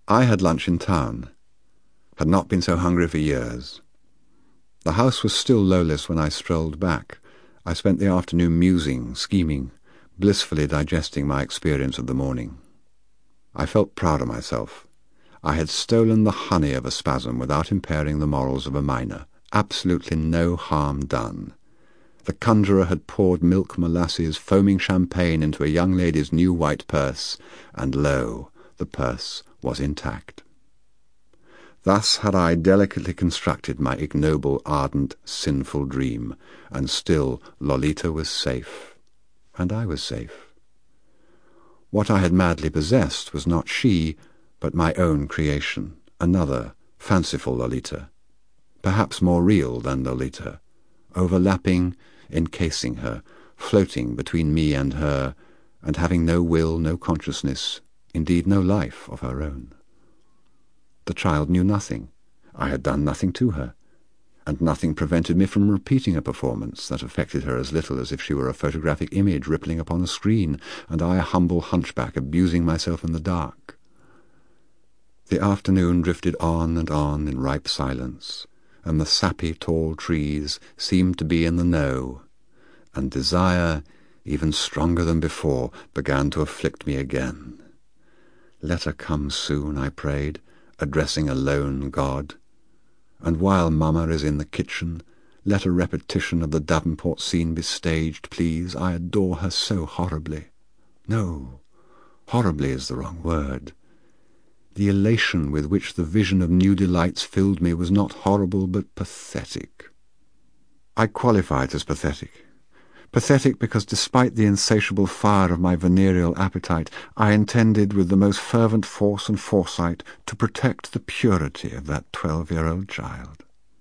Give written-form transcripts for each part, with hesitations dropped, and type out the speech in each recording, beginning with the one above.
I had lunch in town. Had not been so hungry for years. The house was still lowless when I strolled back. I spent the afternoon musing, scheming, blissfully digesting my experience of the morning. I felt proud of myself. I had stolen the honey of a spasm without impairing the morals of a miner. Absolutely no harm done. The conjurer had poured milk, molasses, foaming champagne into a young lady's new white purse, and lo, the purse was intact. Thus had I delicately constructed my ignoble, ardent, sinful dream, and still Lolita was safe, and I was safe. What I had madly possessed was not she, but my own creation, another, fanciful Lolita, perhaps more real than Lolita, overlapping, encasing her, floating between me and her, and having no will, no consciousness, indeed no life of her own. The child knew nothing. I had done nothing to her, and nothing prevented me from repeating a performance that affected her as little as if she were a photographic image rippling upon a screen, and I a humble hunchback abusing myself in the dark. The afternoon drifted on and on in ripe silence, and the sappy tall trees seemed to be in the know, and desire, even stronger than before, began to afflict me again. Let her come soon, I prayed, addressing a lone God, and while Mamma is in the kitchen, let a repetition of the Davenport scene be staged, please. I adore her so horribly. No, horribly is the wrong word. The elation with which the vision of new delights filled me was not horrible, but pathetic. I qualify it as pathetic. Pathetic because despite the insatiable fire of my venereal appetite, I intended with the most fervent force and foresight to protect the purity of that 12-year-old child.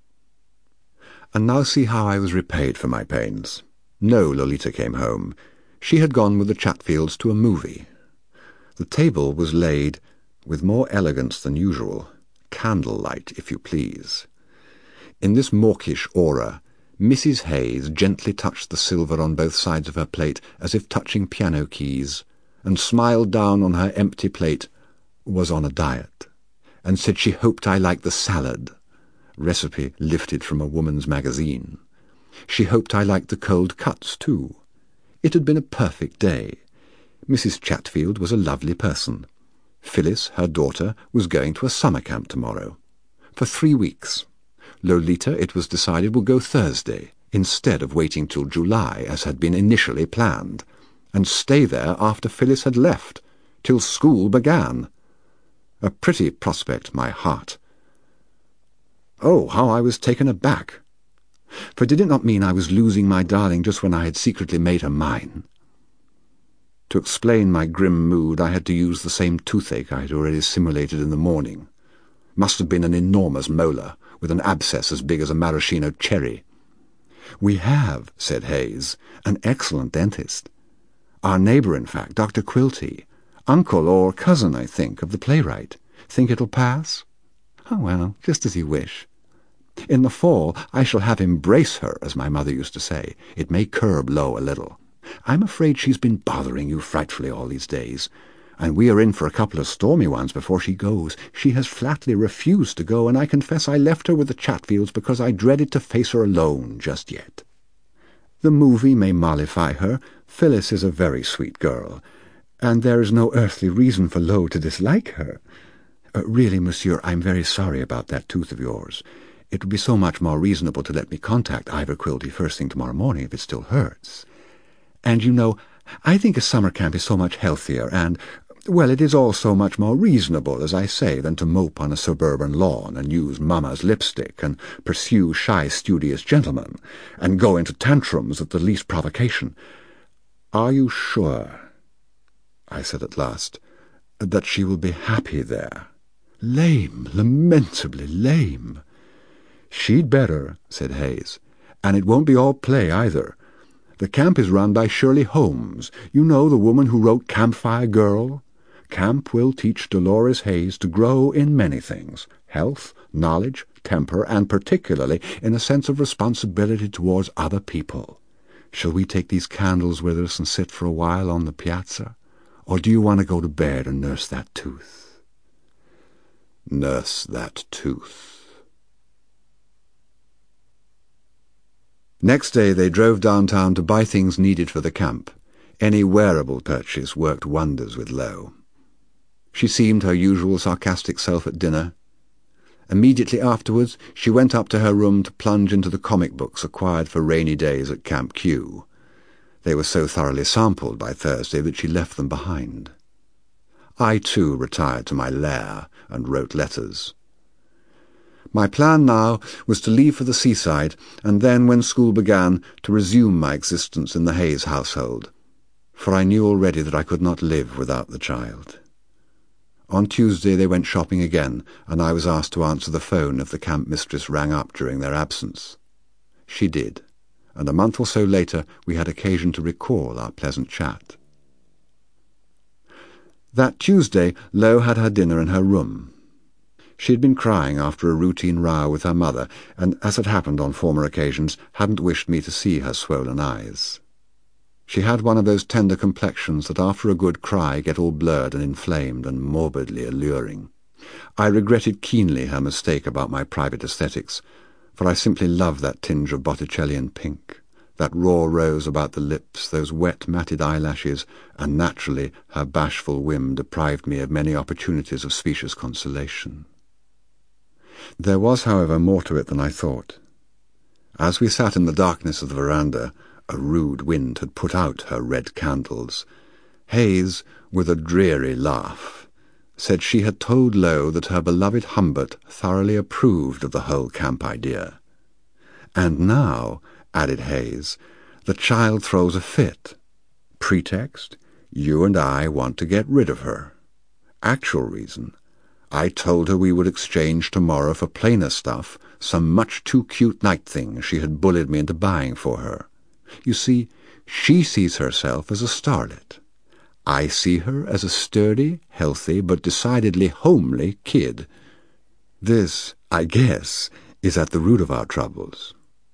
And now see how I was repaid for my pains. No Lolita came home. She had gone with the Chatfields to a movie. The table was laid with more elegance than usual, candlelight, if you please. In this mawkish aura, Mrs. Hayes gently touched the silver on both sides of her plate as if touching piano keys, and smiled down on her empty plate, was on a diet, and said she hoped I liked the salad, recipe lifted from a woman's magazine. She hoped I liked the cold cuts, too. It had been a perfect day. Mrs. Chatfield was a lovely person. Phyllis, her daughter, was going to a summer camp tomorrow. For 3 weeks. Lolita, it was decided, would go Thursday, instead of waiting till July, as had been initially planned, and stay there after Phyllis had left, till school began. A pretty prospect, my heart. Oh, how I was taken aback! For did it not mean I was losing my darling just when I had secretly made her mine? To explain my grim mood, I had to use the same toothache I had already simulated in the morning. Must have been an enormous molar, with an abscess as big as a maraschino cherry. "We have," said Hayes, "an excellent dentist. Our neighbour, in fact, Dr. Quilty, uncle or cousin, I think, of the playwright. Think it'll pass?" "Oh, well, just as you wish. In the fall I shall have him brace her, as my mother used to say. It may curb Lo a little. I'm afraid she's been bothering you frightfully all these days, and we are in for a couple of stormy ones before she goes. She has flatly refused to go, and I confess I left her with the Chatfields because I dreaded to face her alone just yet. The movie may mollify her. Phyllis is a very sweet girl, and there is no earthly reason for Lo to dislike her. Really, monsieur, I'm very sorry about that tooth of yours. It would be so much more reasonable to let me contact Ivor Quilty first thing tomorrow morning if it still hurts. And you know, I think a summer camp is so much healthier and, well, it is all so much more reasonable, as I say, than to mope on a suburban lawn and use Mamma's lipstick and pursue shy, studious gentlemen and go into tantrums at the least provocation. "Are you sure," I said at last, "that she will be happy there?" "Lame, lamentably lame." "She'd better," said Hayes, "and it won't be all play either. The camp is run by Shirley Holmes. You know, the woman who wrote Campfire Girl? Camp will teach Dolores Hayes to grow in many things: health, knowledge, temper, and particularly in a sense of responsibility towards other people. Shall we take these candles with us and sit for a while on the piazza? Or do you want to go to bed and nurse that tooth?" nurse that tooth. Next day they drove downtown to buy things needed for the camp. Any wearable purchase worked wonders with Lo. She seemed her usual sarcastic self at dinner. Immediately afterwards she went up to her room to plunge into the comic books acquired for rainy days at Camp Q. They were so thoroughly sampled by Thursday that she left them behind. I too retired to my lair and wrote letters. My plan now was to leave for the seaside, and then, when school began, to resume my existence in the Hayes household, for I knew already that I could not live without the child. On Tuesday they went shopping again, and I was asked to answer the phone if the camp mistress rang up during their absence. She did, and a month or so later we had occasion to recall our pleasant chat. That Tuesday Lo had her dinner in her room. She had been crying after a routine row with her mother, and, as had happened on former occasions, hadn't wished me to see her swollen eyes. She had one of those tender complexions that after a good cry get all blurred and inflamed and morbidly alluring. I regretted keenly her mistake about my private aesthetics, for I simply loved that tinge of Botticellian pink, that raw rose about the lips, those wet matted eyelashes, and naturally her bashful whim deprived me of many opportunities of specious consolation. There was, however, more to it than I thought. As we sat in the darkness of the veranda, a rude wind had put out her red candles. Hayes, with a dreary laugh, said she had told Lo that her beloved Humbert thoroughly approved of the whole camp idea. And now, added Hayes, the child throws a fit. Pretext, you and I want to get rid of her. Actual reason, I told her we would exchange tomorrow for plainer stuff, some much too cute night things she had bullied me into buying for her. You see, she sees herself as a starlet. I see her as a sturdy, healthy, but decidedly homely kid. This, I guess, is at the root of our troubles.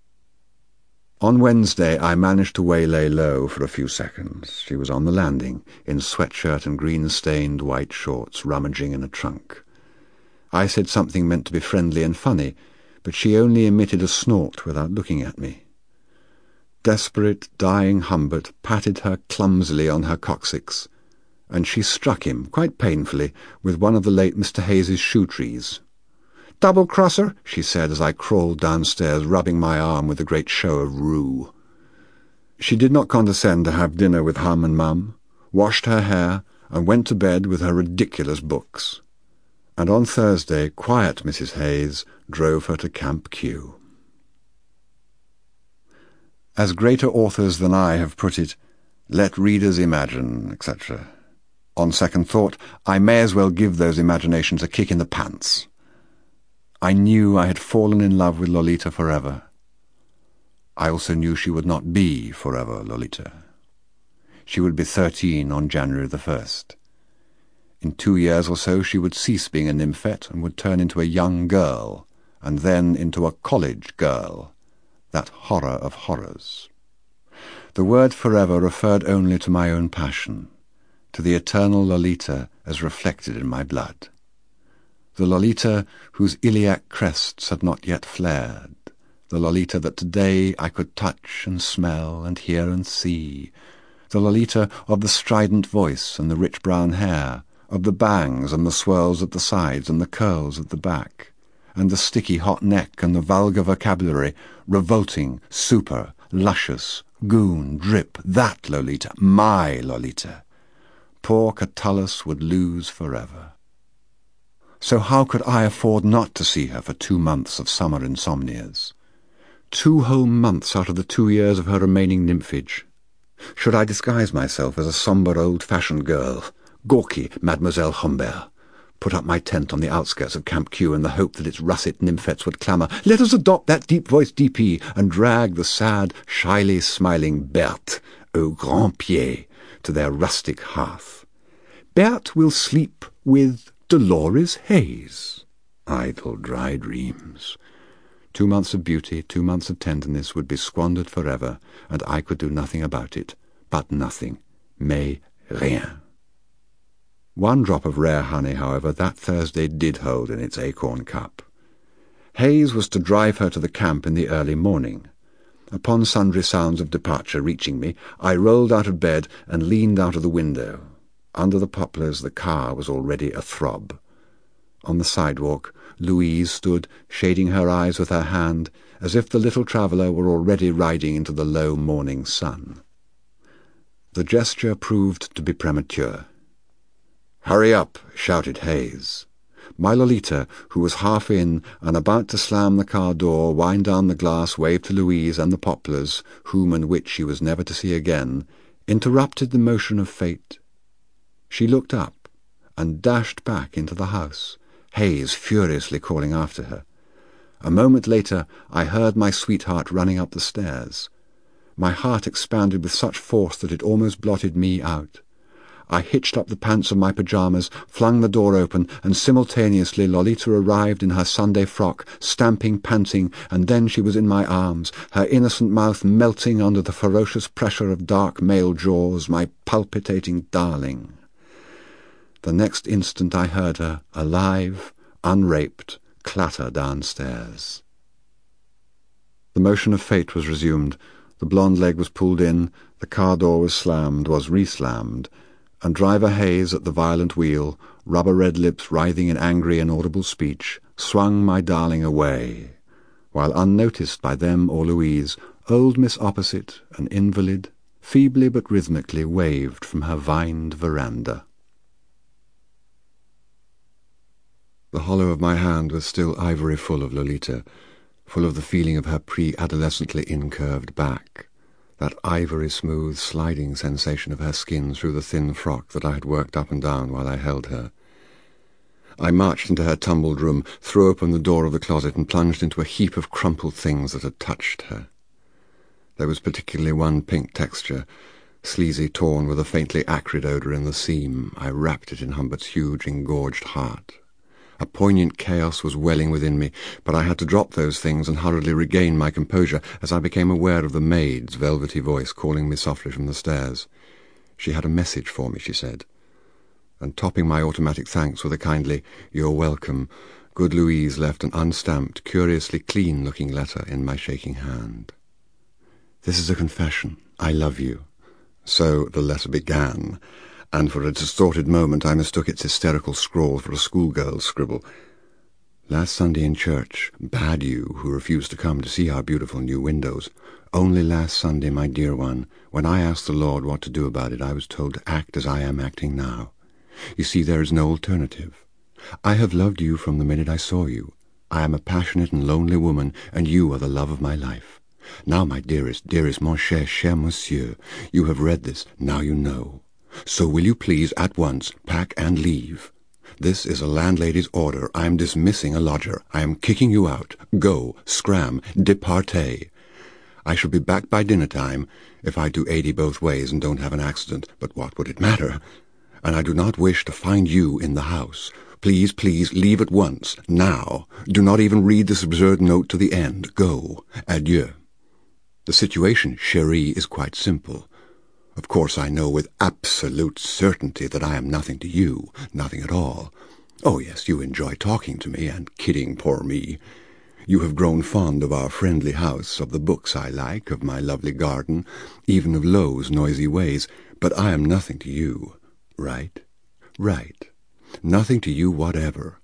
On Wednesday I managed to waylay Lo for a few seconds. She was on the landing, in sweatshirt and green-stained white shorts, rummaging in a trunk. I said something meant to be friendly and funny, but she only emitted a snort without looking at me. Desperate, dying Humbert patted her clumsily on her coccyx, and she struck him, quite painfully, with one of the late Mr. Hayes's shoe-trees. "Double-crosser," she said as I crawled downstairs, rubbing my arm with a great show of rue. She did not condescend to have dinner with Hum and Mum, washed her hair, and went to bed with her ridiculous books. And on Thursday, quiet Mrs. Hayes drove her to Camp Q. As greater authors than I have put it, let readers imagine, etc. On second thought, I may as well give those imaginations a kick in the pants. I knew I had fallen in love with Lolita forever. I also knew she would not be forever Lolita. She would be 13 on January the 1st. In 2 years or so she would cease being a nymphette and would turn into a young girl, and then into a college girl, that horror of horrors. The word forever referred only to my own passion, to the eternal Lolita as reflected in my blood. The Lolita whose iliac crests had not yet flared, the Lolita that today I could touch and smell and hear and see, the Lolita of the strident voice and the rich brown hair, of the bangs and the swirls at the sides and the curls at the back, and the sticky hot neck and the vulgar vocabulary, revolting, super, luscious, goon, drip, that Lolita, my Lolita, poor Catullus would lose forever. So how could I afford not to see her for 2 months of summer insomnias? 2 whole months out of the 2 years of her remaining nymphage. Should I disguise myself as a sombre old-fashioned girl, gawky Mademoiselle Humbert, put up my tent on the outskirts of Camp Q in the hope that its russet nymphets would clamour, "Let us adopt that deep-voiced DP," and drag the sad, shyly smiling Berthe au grand pied to their rustic hearth? "Berthe will sleep with Dolores Hayes." Idle, dry dreams. 2 months of beauty, 2 months of tenderness would be squandered forever, and I could do nothing about it, but nothing, mais rien. One drop of rare honey, however, that Thursday did hold in its acorn cup. Hayes was to drive her to the camp in the early morning. Upon sundry sounds of departure reaching me, I rolled out of bed and leaned out of the window. Under the poplars the car was already athrob. On the sidewalk, Louise stood, shading her eyes with her hand, as if the little traveller were already riding into the low morning sun. The gesture proved to be premature. "Hurry up!" shouted Hayes. My Lolita, who was half in and about to slam the car door, wind down the glass, wave to Louise and the poplars, whom and which she was never to see again, interrupted the motion of fate. She looked up and dashed back into the house, Hayes furiously calling after her. A moment later I heard my sweetheart running up the stairs. My heart expanded with such force that it almost blotted me out. I hitched up the pants of my pyjamas, flung the door open, and simultaneously Lolita arrived in her Sunday frock, stamping, panting, and then she was in my arms, her innocent mouth melting under the ferocious pressure of dark male jaws, my palpitating darling. The next instant I heard her, alive, unraped, clatter downstairs. The motion of fate was resumed. The blonde leg was pulled in, the car door was slammed, was re-slammed, and Driver Hayes at the violent wheel, rubber-red lips writhing in angry, inaudible speech, swung my darling away, while unnoticed by them or Louise, old Miss Opposite, an invalid, feebly but rhythmically waved from her vined veranda. The hollow of my hand was still ivory full of Lolita, full of the feeling of her pre-adolescently incurved back, that ivory-smooth sliding sensation of her skin through the thin frock that I had worked up and down while I held her. I marched into her tumbled room, threw open the door of the closet, and plunged into a heap of crumpled things that had touched her. There was particularly one pink texture, sleazy, torn, with a faintly acrid odour in the seam. I wrapped it in Humbert's huge, engorged heart. A poignant chaos was welling within me, but I had to drop those things and hurriedly regain my composure as I became aware of the maid's velvety voice calling me softly from the stairs. She had a message for me, she said, and topping my automatic thanks with a kindly "You're welcome," good Louise left an unstamped, curiously clean-looking letter in my shaking hand. "This is a confession. I love you." So the letter began, and for a distorted moment I mistook its hysterical scrawl for a schoolgirl's scribble. "Last Sunday in church, bad you, who refused to come to see our beautiful new windows. Only last Sunday, my dear one, when I asked the Lord what to do about it, I was told to act as I am acting now. You see, there is no alternative. I have loved you from the minute I saw you. I am a passionate and lonely woman, and you are the love of my life. Now, my dearest, mon cher, cher monsieur, you have read this, now you know. So will you please at once pack and leave? This is a landlady's order. I am dismissing a lodger. I am kicking you out. Go, scram, departez. I shall be back by dinner time, if I do 80 both ways and don't have an accident, but what would it matter? And I do not wish to find you in the house. Please, please, leave at once, now. Do not even read this absurd note to the end. Go. Adieu. The situation, chérie, is quite simple. Of course I know with absolute certainty that I am nothing to you, nothing at all. Oh yes, you enjoy talking to me and kidding poor me. You have grown fond of our friendly house, of the books I like, of my lovely garden, even of Lowe's noisy ways, but I am nothing to you. Right? Right. Nothing to you whatever.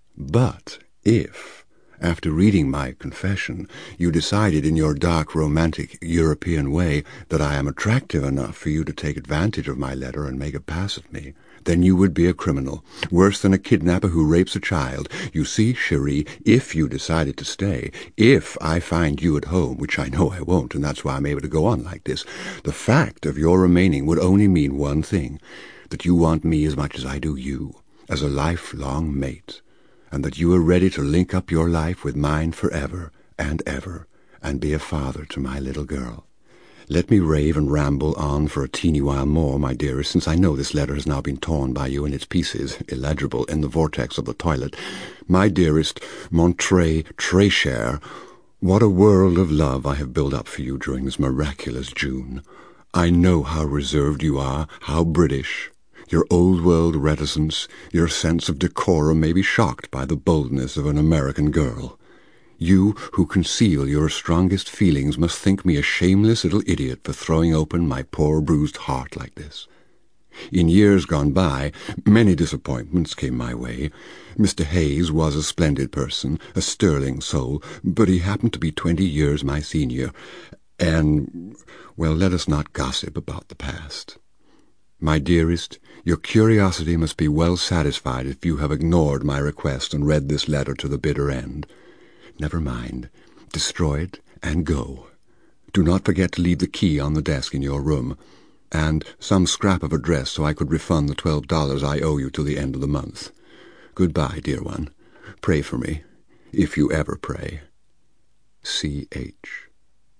But if, after reading my confession, you decided in your dark, romantic, European way that I am attractive enough for you to take advantage of my letter and make a pass at me, then you would be a criminal, worse than a kidnapper who rapes a child. You see, chérie, if you decided to stay, if I find you at home, which I know I won't, and that's why I'm able to go on like this, the fact of your remaining would only mean one thing, that you want me as much as I do you, as a lifelong mate, and that you are ready to link up your life with mine forever and ever, and be a father to my little girl. Let me rave and ramble on for a teeny while more, my dearest, since I know this letter has now been torn by you in its pieces, illegible, in the vortex of the toilet. My dearest, mon très, très cher, what a world of love I have built up for you during this miraculous June. I know how reserved you are, how British. Your old-world reticence, your sense of decorum may be shocked by the boldness of an American girl. You, who conceal your strongest feelings, must think me a shameless little idiot for throwing open my poor bruised heart like this. In years gone by, many disappointments came my way. Mr. Hayes was a splendid person, a sterling soul, but he happened to be 20 years my senior, and, well, let us not gossip about the past. My dearest, your curiosity must be well satisfied if you have ignored my request and read this letter to the bitter end. Never mind. Destroy it and go. Do not forget to leave the key on the desk in your room, and some scrap of address so I could refund the $12 I owe you till the end of the month. Goodbye, dear one. Pray for me, if you ever pray. C.H.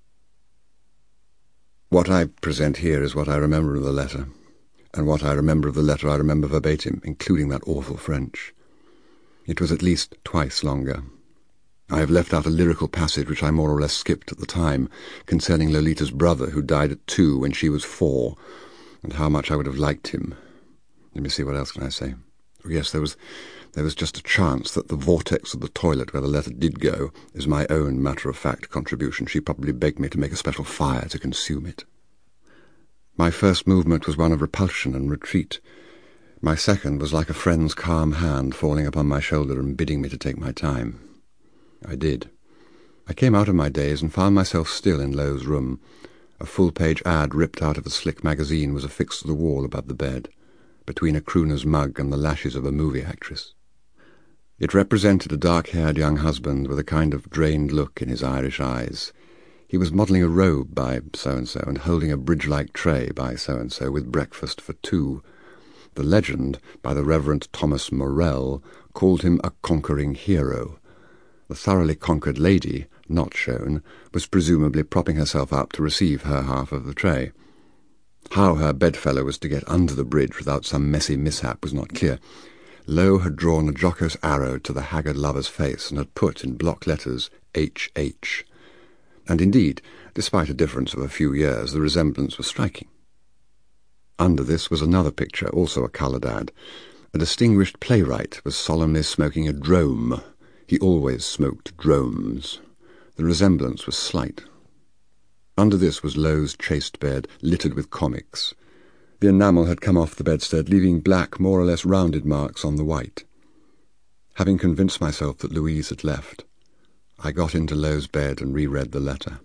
What I present here is what I remember of the letter, and what I remember of the letter I remember verbatim, including that awful French. It was at least twice longer. I have left out a lyrical passage which I more or less skipped at the time, concerning Lolita's brother, who died at 2 when she was 4, and how much I would have liked him. Let me see, what else can I say? Oh, yes, there was just a chance that the vortex of the toilet where the letter did go is my own matter-of-fact contribution. She probably begged me to make a special fire to consume it. My first movement was one of repulsion and retreat. My second was like a friend's calm hand falling upon my shoulder and bidding me to take my time. I did. I came out of my daze and found myself still in Lowe's room. A full-page ad ripped out of a slick magazine was affixed to the wall above the bed, between a crooner's mug and the lashes of a movie actress. It represented a dark-haired young husband with a kind of drained look in his Irish eyes. He was modelling a robe by so-and-so and holding a bridge-like tray by so-and-so with breakfast for 2. The legend, by the Reverend Thomas Morell, called him a conquering hero. The thoroughly conquered lady, not shown, was presumably propping herself up to receive her half of the tray. How her bedfellow was to get under the bridge without some messy mishap was not clear. Lowe had drawn a jocose arrow to the haggard lover's face and had put in block letters H.H. And indeed, despite a difference of a few years, the resemblance was striking. Under this was another picture, also a coloured ad. A distinguished playwright was solemnly smoking a drome. He always smoked dromes. The resemblance was slight. Under this was Lowe's chaste bed, littered with comics. The enamel had come off the bedstead, leaving black, more or less rounded marks on the white. Having convinced myself that Louise had left, I got into Lowe's bed and reread the letter.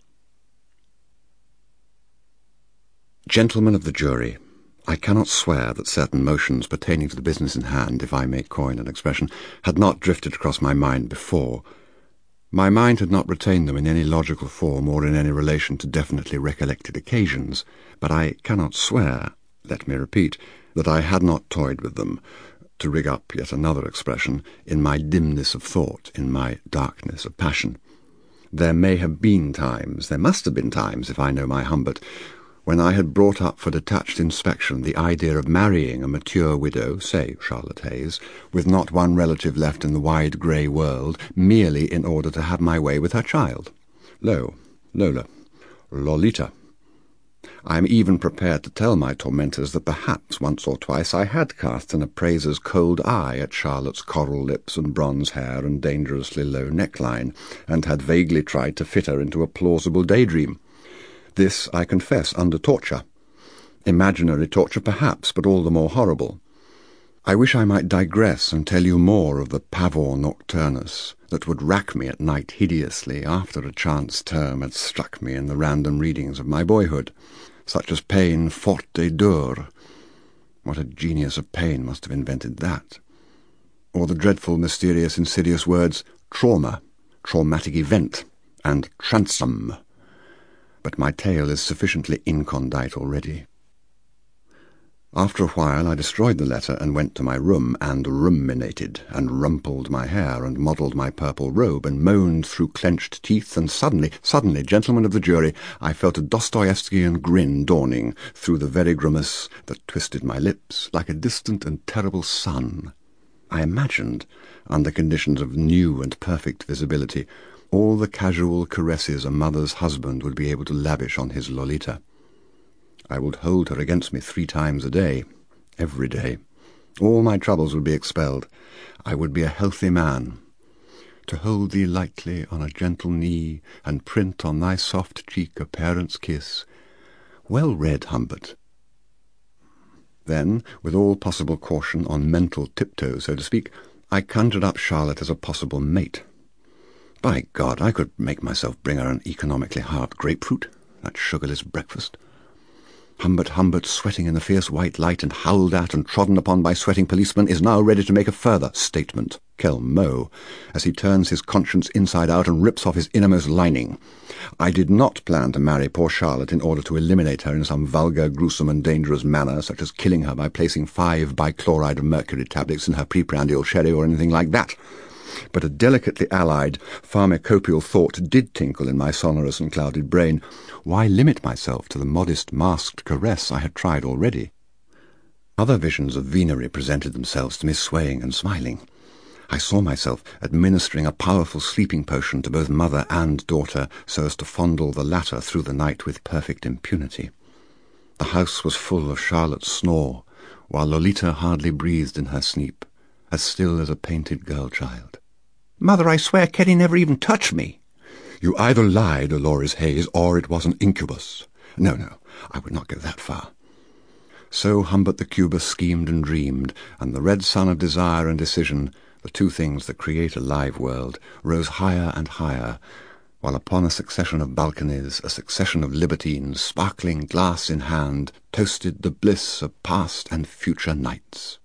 Gentlemen of the jury, I cannot swear that certain motions pertaining to the business in hand, if I may coin an expression, had not drifted across my mind before. My mind had not retained them in any logical form or in any relation to definitely recollected occasions, but I cannot swear, let me repeat, that I had not toyed with them, to rig up yet another expression, in my dimness of thought, in my darkness of passion. There may have been times, there must have been times, if I know my Humbert, when I had brought up for detached inspection the idea of marrying a mature widow, say Charlotte Hayes, with not one relative left in the wide grey world, merely in order to have my way with her child. Lola, Lolita. I am even prepared to tell my tormentors that perhaps once or twice I had cast an appraiser's cold eye at Charlotte's coral lips and bronze hair and dangerously low neckline, and had vaguely tried to fit her into a plausible daydream. This, I confess, under torture. Imaginary torture, perhaps, but all the more horrible. I wish I might digress and tell you more of the pavor nocturnus that would rack me at night hideously after a chance term had struck me in the random readings of my boyhood, such as Pain forte dur. What a genius of pain must have invented that. Or the dreadful, mysterious, insidious words trauma, traumatic event, and transom. But my tale is sufficiently incondite already. After a while I destroyed the letter and went to my room and ruminated, and rumpled my hair and modelled my purple robe, and moaned through clenched teeth, and suddenly, gentlemen of the jury, I felt a Dostoevskian grin dawning through the very grimace that twisted my lips, like a distant and terrible sun. I imagined, under conditions of new and perfect visibility, all the casual caresses a mother's husband would be able to lavish on his Lolita. I would hold her against me 3 times a day, every day. All my troubles would be expelled. I would be a healthy man. To hold thee lightly on a gentle knee, and print on thy soft cheek a parent's kiss. Well read, Humbert. Then, with all possible caution, on mental tiptoe, so to speak, I conjured up Charlotte as a possible mate. By God, I could make myself bring her an economically hard grapefruit, that sugarless breakfast. Humbert, sweating in the fierce white light and howled at and trodden upon by sweating policemen, is now ready to make a further statement, quel mot, as he turns his conscience inside out and rips off his innermost lining. I did not plan to marry poor Charlotte in order to eliminate her in some vulgar, gruesome and dangerous manner, such as killing her by placing 5 bichloride of mercury tablets in her preprandial sherry or anything like that. But a delicately allied, pharmacopoeal thought did tinkle in my sonorous and clouded brain. Why limit myself to the modest, masked caress I had tried already? Other visions of venery presented themselves to me, swaying and smiling. I saw myself administering a powerful sleeping potion to both mother and daughter, so as to fondle the latter through the night with perfect impunity. The house was full of Charlotte's snore, while Lolita hardly breathed in her sleep, as still as a painted girl-child. "Mother, I swear Ketty never even touched me." "You either lied, Dolores Hayes, or it was an incubus. No, I would not go that far." So Humbert the Cubist schemed and dreamed, and the red sun of desire and decision, the two things that create a live world, rose higher and higher, while upon a succession of balconies, a succession of libertines, sparkling glass in hand, toasted the bliss of past and future nights.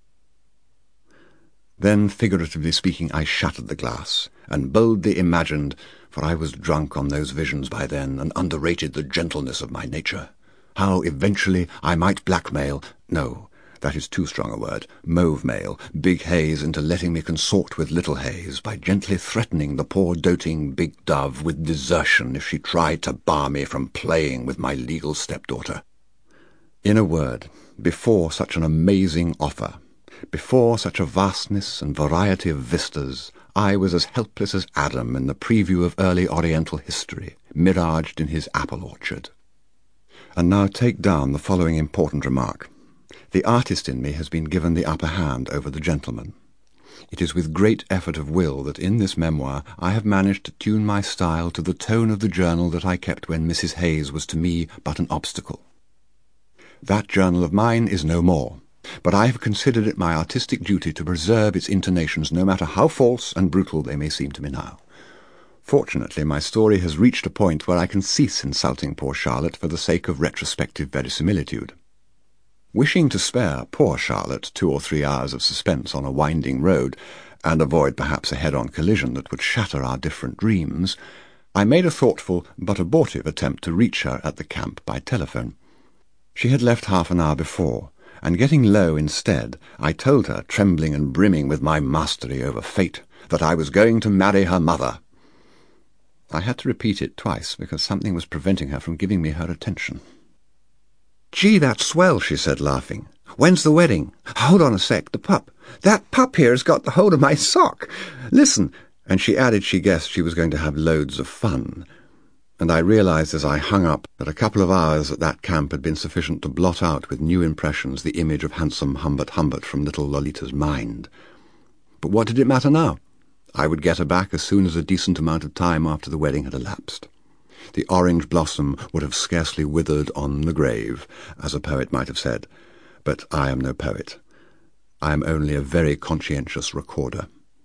Then, figuratively speaking, I shattered the glass, and boldly imagined, for I was drunk on those visions by then, and underrated the gentleness of my nature, how eventually I might blackmail, no, that is too strong a word, mauve-mail, Big Hayes into letting me consort with Little Hayes, by gently threatening the poor doting Big Dove with desertion if she tried to bar me from playing with my legal stepdaughter. In a word, before such an amazing offer, before such a vastness and variety of vistas, I was as helpless as Adam in the preview of early Oriental history, miraged in his apple orchard. And now take down the following important remark. The artist in me has been given the upper hand over the gentleman. It is with great effort of will that in this memoir I have managed to tune my style to the tone of the journal that I kept when Mrs. Hayes was to me but an obstacle. That journal of mine is no more, but I have considered it my artistic duty to preserve its intonations, no matter how false and brutal they may seem to me now. Fortunately, my story has reached a point where I can cease insulting poor Charlotte for the sake of retrospective verisimilitude. Wishing to spare poor Charlotte 2 or 3 hours of suspense on a winding road, and avoid perhaps a head-on collision that would shatter our different dreams, I made a thoughtful but abortive attempt to reach her at the camp by telephone. She had left half an hour before, and getting low instead, I told her, trembling and brimming with my mastery over fate, that I was going to marry her mother. I had to repeat it twice, because something was preventing her from giving me her attention. "Gee, that's swell," she said, laughing. "When's the wedding? Hold on a sec, the pup. That pup here's got the hold of my sock. Listen," and she added she guessed she was going to have loads of fun. And I realized as I hung up that a couple of hours at that camp had been sufficient to blot out with new impressions the image of handsome Humbert from little Lolita's mind. But what did it matter now? I would get her back as soon as a decent amount of time after the wedding had elapsed. The orange blossom would have scarcely withered on the grave, as a poet might have said, but I am no poet. I am only a very conscientious recorder.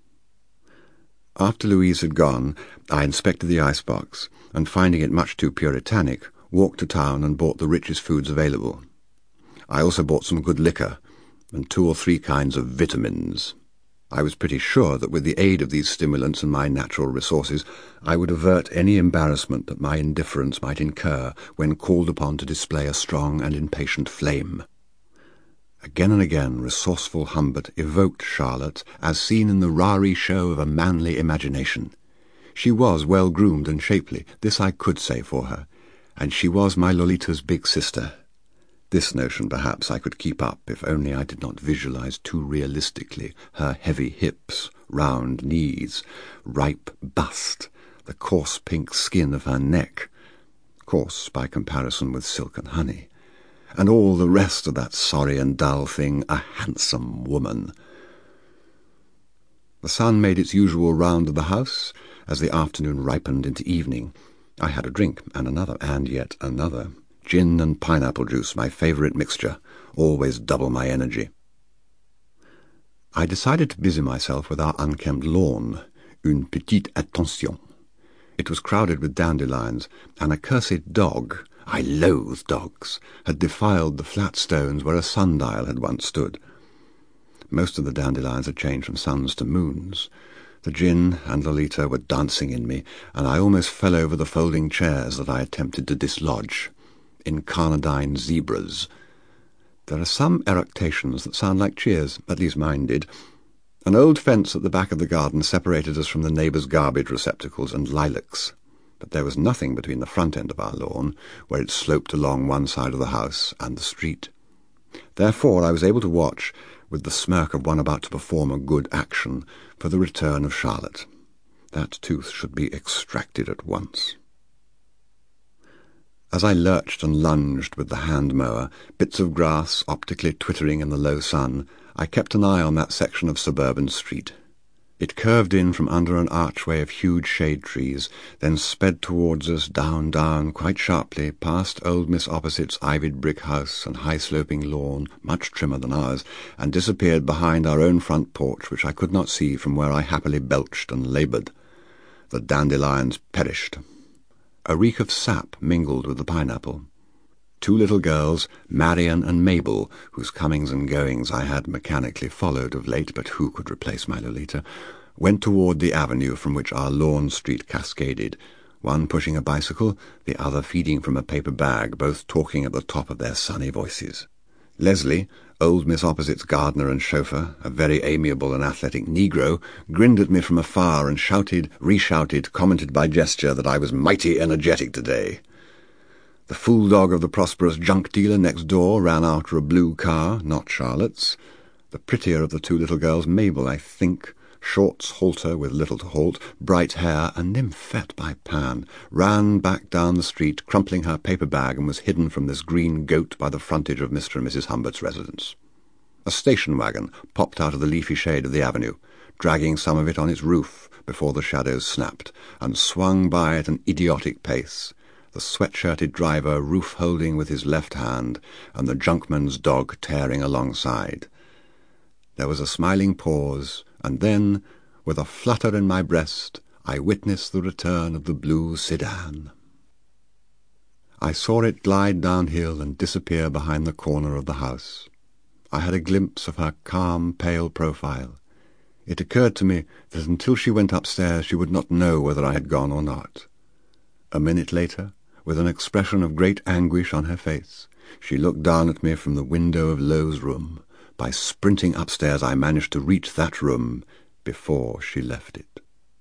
After Louise had gone, I inspected the icebox, and finding it much too puritanic, walked to town and bought the richest foods available. I also bought some good liquor, and 2 or 3 kinds of vitamins. I was pretty sure that with the aid of these stimulants and my natural resources, I would avert any embarrassment that my indifference might incur when called upon to display a strong and impatient flame. Again and again resourceful Humbert evoked Charlotte as seen in the rari show of a manly imagination. She was well groomed and shapely, this I could say for her, and she was my Lolita's big sister. This notion, perhaps, I could keep up if only I did not visualize too realistically her heavy hips, round knees, ripe bust, the coarse pink skin of her neck, coarse by comparison with silk and honey, and all the rest of that sorry and dull thing, a handsome woman. The sun made its usual round of the house as the afternoon ripened into evening. I had a drink, and another, and yet another. Gin and pineapple juice, my favourite mixture, always double my energy. I decided to busy myself with our unkempt lawn, une petite attention. It was crowded with dandelions, and a cursed dog, I loathe dogs, had defiled the flat stones where a sundial had once stood. Most of the dandelions had changed from suns to moons. The gin and Lolita were dancing in me, and I almost fell over the folding chairs that I attempted to dislodge. Incarnadine zebras. There are some eructations that sound like cheers, at least mine did. An old fence at the back of the garden separated us from the neighbours' garbage receptacles and lilacs, but there was nothing between the front end of our lawn, where it sloped along one side of the house, and the street. Therefore I was able to watch, with the smirk of one about to perform a good action, for the return of Charlotte. That tooth should be extracted at once. As I lurched and lunged with the hand-mower, bits of grass optically twittering in the low sun, I kept an eye on that section of suburban street. It curved in from under an archway of huge shade trees, then sped towards us, down, quite sharply, past old Miss Opposite's ivied brick house and high-sloping lawn, much trimmer than ours, and disappeared behind our own front porch, which I could not see from where I happily belched and laboured. The dandelions perished. A reek of sap mingled with the pineapple. Two little girls, Marian and Mabel, whose comings and goings I had mechanically followed of late, but who could replace my Lolita, went toward the avenue from which our lawn street cascaded, one pushing a bicycle, the other feeding from a paper bag, both talking at the top of their sunny voices. Leslie, old Miss Opposite's gardener and chauffeur, a very amiable and athletic Negro, grinned at me from afar and shouted, re-shouted, commented by gesture that I was mighty energetic today. The fool dog of the prosperous junk dealer next door ran after a blue car, not Charlotte's. The prettier of the two little girls, Mabel, I think, shorts halter with little to halt, bright hair, a nymphette by Pan, ran back down the street, crumpling her paper bag, and was hidden from this green goat by the frontage of Mr. and Mrs. Humbert's residence. A station wagon popped out of the leafy shade of the avenue, dragging some of it on its roof before the shadows snapped, and swung by at an idiotic pace, the sweat-shirted driver roof-holding with his left hand, and the junkman's dog tearing alongside. There was a smiling pause, and then, with a flutter in my breast, I witnessed the return of the blue sedan. I saw it glide downhill and disappear behind the corner of the house. I had a glimpse of her calm, pale profile. It occurred to me that until she went upstairs she would not know whether I had gone or not. A minute later, with an expression of great anguish on her face, she looked down at me from the window of Lowe's room. By sprinting upstairs I managed to reach that room before she left it.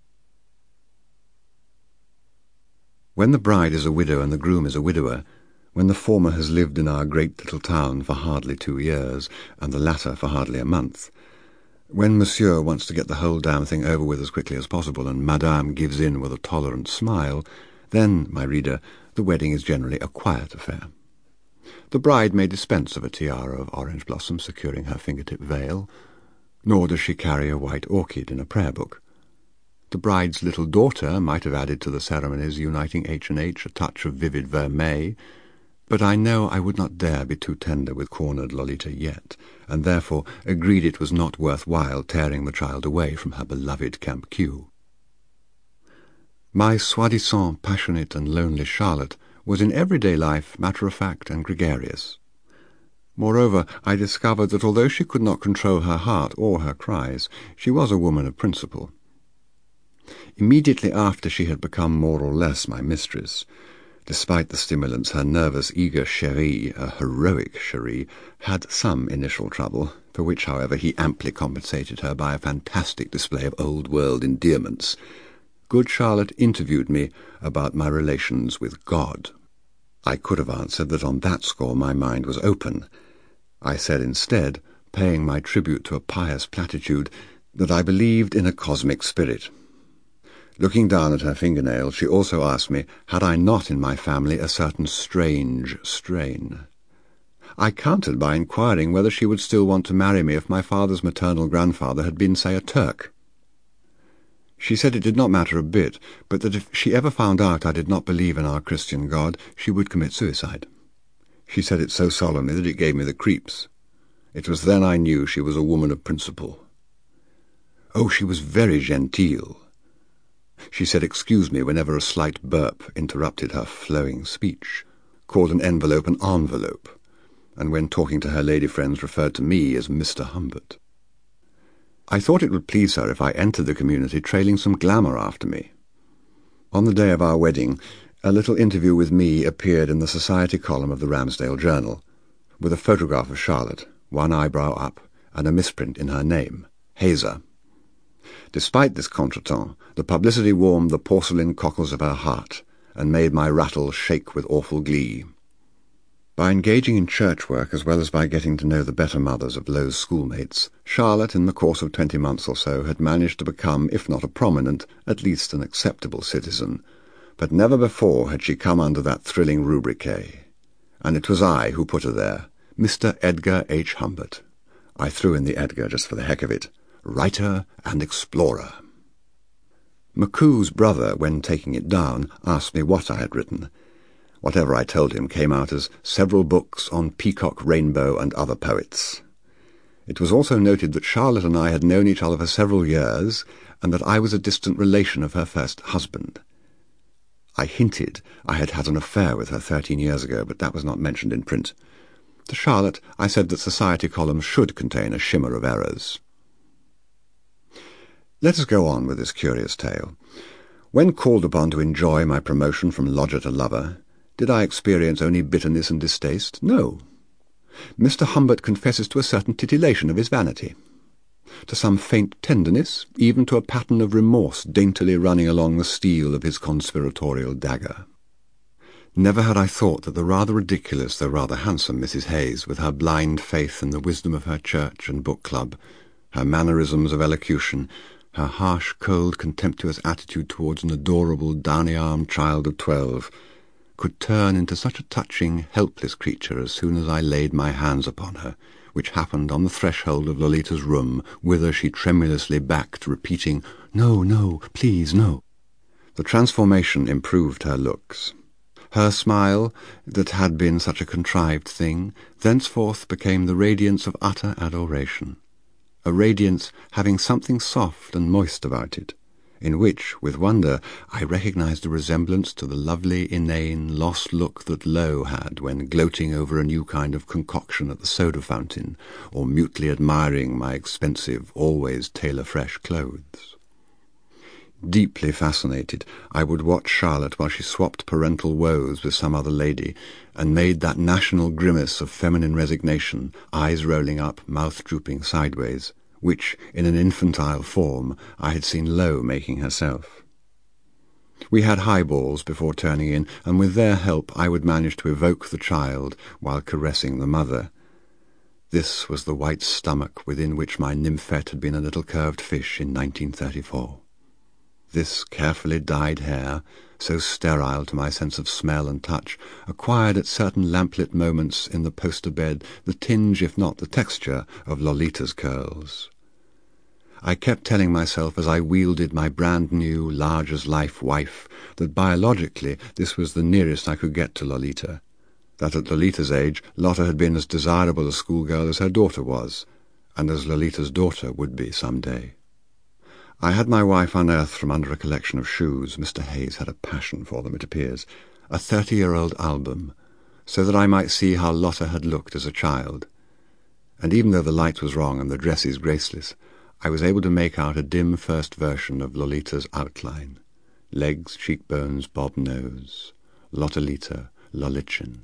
When the bride is a widow and the groom is a widower, when the former has lived in our great little town for hardly 2 years, and the latter for hardly a month, when Monsieur wants to get the whole damn thing over with as quickly as possible, and Madame gives in with a tolerant smile, then, my reader, the wedding is generally a quiet affair. The bride may dispense of a tiara of orange blossom securing her fingertip veil, nor does she carry a white orchid in a prayer book. The bride's little daughter might have added to the ceremonies uniting H&H a touch of vivid vermeil, but I know I would not dare be too tender with cornered Lolita yet, and therefore agreed it was not worth while tearing the child away from her beloved Camp Q. My soi-disant, passionate and lonely Charlotte was in everyday life matter-of-fact and gregarious. Moreover, I discovered that although she could not control her heart or her cries, she was a woman of principle. Immediately after she had become more or less my mistress, despite the stimulants, her nervous, eager chéri, a heroic chéri, had some initial trouble, for which, however, he amply compensated her by a fantastic display of old-world endearments. Good Charlotte interviewed me about my relations with God. I could have answered that on that score my mind was open. I said instead, paying my tribute to a pious platitude, that I believed in a cosmic spirit. Looking down at her fingernail, she also asked me, had I not in my family a certain strange strain? I countered by inquiring whether she would still want to marry me if my father's maternal grandfather had been, say, a Turk. She said it did not matter a bit, but that if she ever found out I did not believe in our Christian God, she would commit suicide. She said it so solemnly that it gave me the creeps. It was then I knew she was a woman of principle. Oh, she was very genteel. She said excuse me whenever a slight burp interrupted her flowing speech, called an envelope an envelope, and when talking to her lady friends referred to me as Mr. Humbert. I thought it would please her if I entered the community trailing some glamour after me. On the day of our wedding, a little interview with me appeared in the society column of the Ramsdale Journal, with a photograph of Charlotte, one eyebrow up, and a misprint in her name, Hazer. Despite this contretemps, the publicity warmed the porcelain cockles of her heart, and made my rattle shake with awful glee. By engaging in church work as well as by getting to know the better mothers of Lowe's schoolmates, Charlotte, in the course of 20 months or so, had managed to become, if not a prominent, at least an acceptable citizen, but never before had she come under that thrilling rubrique. And it was I who put her there, Mr. Edgar H. Humbert. I threw in the Edgar just for the heck of it. Writer and explorer. McCoo's brother, when taking it down, asked me what I had written. Whatever I told him came out as several books on Peacock, Rainbow, and other poets. It was also noted that Charlotte and I had known each other for several years, and that I was a distant relation of her first husband. I hinted I had had an affair with her 13 years ago, but that was not mentioned in print. To Charlotte I said that society columns should contain a shimmer of errors. Let us go on with this curious tale. When called upon to enjoy my promotion from lodger to lover, did I experience only bitterness and distaste? No. Mr. Humbert confesses to a certain titillation of his vanity, to some faint tenderness, even to a pattern of remorse daintily running along the steel of his conspiratorial dagger. Never had I thought that the rather ridiculous though rather handsome Mrs. Hayes, with her blind faith in the wisdom of her church and book club, her mannerisms of elocution, her harsh, cold, contemptuous attitude towards an adorable, downy-armed child of 12, could turn into such a touching, helpless creature as soon as I laid my hands upon her, which happened on the threshold of Lolita's room, whither she tremulously backed, repeating, "No, no, please, no." The transformation improved her looks. Her smile, that had been such a contrived thing, thenceforth became the radiance of utter adoration, a radiance having something soft and moist about it, in which, with wonder, I recognized a resemblance to the lovely, inane, lost look that Lowe had when gloating over a new kind of concoction at the soda fountain, or mutely admiring my expensive, always tailor-fresh clothes. Deeply fascinated, I would watch Charlotte while she swapped parental woes with some other lady, and made that national grimace of feminine resignation, eyes rolling up, mouth drooping sideways, which, in an infantile form, I had seen Lowe making herself. We had highballs before turning in, and with their help I would manage to evoke the child while caressing the mother. This was the white stomach within which my nymphette had been a little curved fish in 1934. This carefully dyed hair, so sterile to my sense of smell and touch, acquired at certain lamplit moments in the poster bed the tinge, if not the texture, of Lolita's curls. I kept telling myself as I wielded my brand-new, large-as-life wife that biologically this was the nearest I could get to Lolita, that at Lolita's age Lotta had been as desirable a schoolgirl as her daughter was, and as Lolita's daughter would be some day. I had my wife unearthed from under a collection of shoes. Mr. Hayes had a passion for them, it appears, a 30-year-old album, so that I might see how Lotta had looked as a child. And even though the light was wrong and the dresses graceless, I was able to make out a dim first version of Lolita's outline. Legs, cheekbones, bob nose. Lottalita, Lolitchin.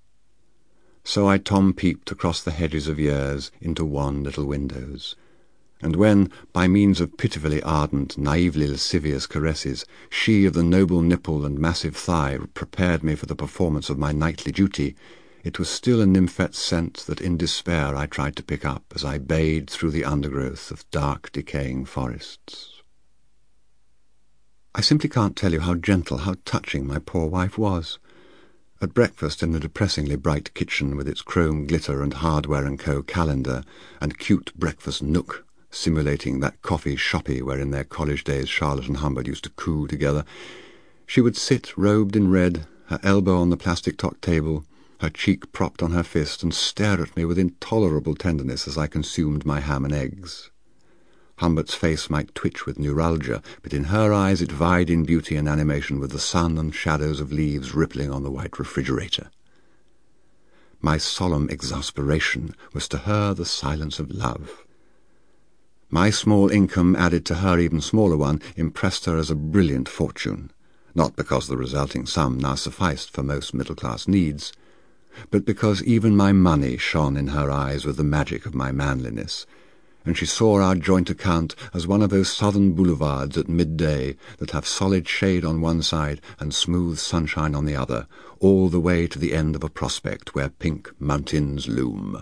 So I Tom-peeped across the hedges of years into wan little windows, and when, by means of pitifully ardent, naively lascivious caresses, she of the noble nipple and massive thigh prepared me for the performance of my nightly duty, it was still a nymphet's scent that in despair I tried to pick up as I bayed through the undergrowth of dark, decaying forests. I simply can't tell you how gentle, how touching my poor wife was. At breakfast in the depressingly bright kitchen with its chrome glitter and Hardware & Co. calendar and cute breakfast nook simulating that coffee shoppy where in their college days Charlotte and Humbert used to coo together, she would sit robed in red, her elbow on the plastic-topped table, her cheek propped on her fist, and stare at me with intolerable tenderness as I consumed my ham and eggs. Humbert's face might twitch with neuralgia, but in her eyes it vied in beauty and animation with the sun and shadows of leaves rippling on the white refrigerator. My solemn exasperation was to her the silence of love. My small income added to her even smaller one impressed her as a brilliant fortune, not because the resulting sum now sufficed for most middle-class needs, but because even my money shone in her eyes with the magic of my manliness, and she saw our joint account as one of those southern boulevards at midday that have solid shade on one side and smooth sunshine on the other, all the way to the end of a prospect where pink mountains loom.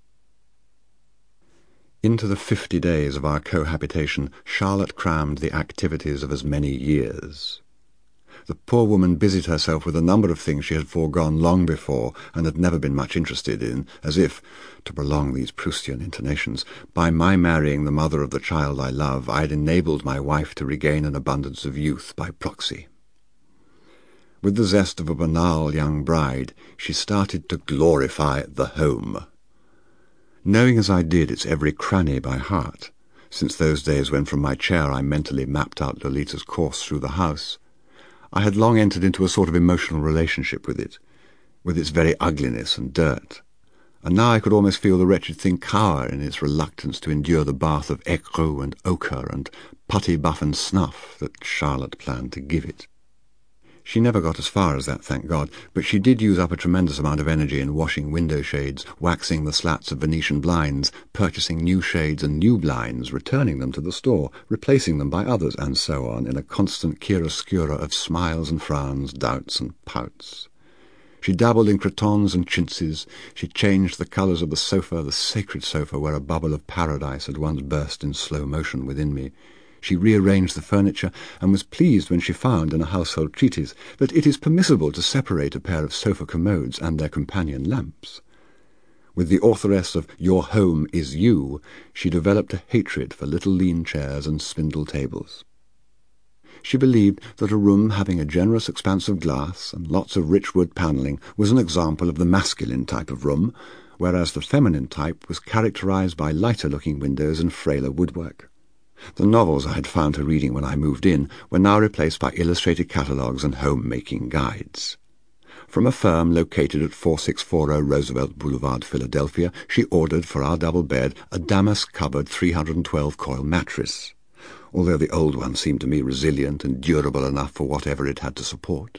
Into the 50 days of our cohabitation, Charlotte crammed the activities of as many years. The poor woman busied herself with a number of things she had foregone long before and had never been much interested in, as if, to prolong these Proustian intonations, by my marrying the mother of the child I love, I had enabled my wife to regain an abundance of youth by proxy. With the zest of a banal young bride, she started to glorify the home. Knowing as I did its every cranny by heart, since those days when from my chair I mentally mapped out Lolita's course through the house, I had long entered into a sort of emotional relationship with it, with its very ugliness and dirt, and now I could almost feel the wretched thing cower in its reluctance to endure the bath of écru and ochre and putty buff and snuff that Charlotte planned to give it. She never got as far as that, thank God, but she did use up a tremendous amount of energy in washing window shades, waxing the slats of Venetian blinds, purchasing new shades and new blinds, returning them to the store, replacing them by others, and so on, in a constant chiaroscuro of smiles and frowns, doubts and pouts. She dabbled in crotons and chintzes. She changed the colours of the sofa, the sacred sofa where a bubble of paradise had once burst in slow motion within me. She rearranged the furniture, and was pleased when she found in a household treatise that it is permissible to separate a pair of sofa commodes and their companion lamps. With the authoress of Your Home is You, she developed a hatred for little lean chairs and spindle tables. She believed that a room having a generous expanse of glass and lots of rich wood panelling was an example of the masculine type of room, whereas the feminine type was characterized by lighter-looking windows and frailer woodwork. The novels I had found her reading when I moved in were now replaced by illustrated catalogues and home-making guides. From a firm located at 4640 Roosevelt Boulevard, Philadelphia, she ordered for our double bed a damask-covered 312-coil mattress, although the old one seemed to me resilient and durable enough for whatever it had to support.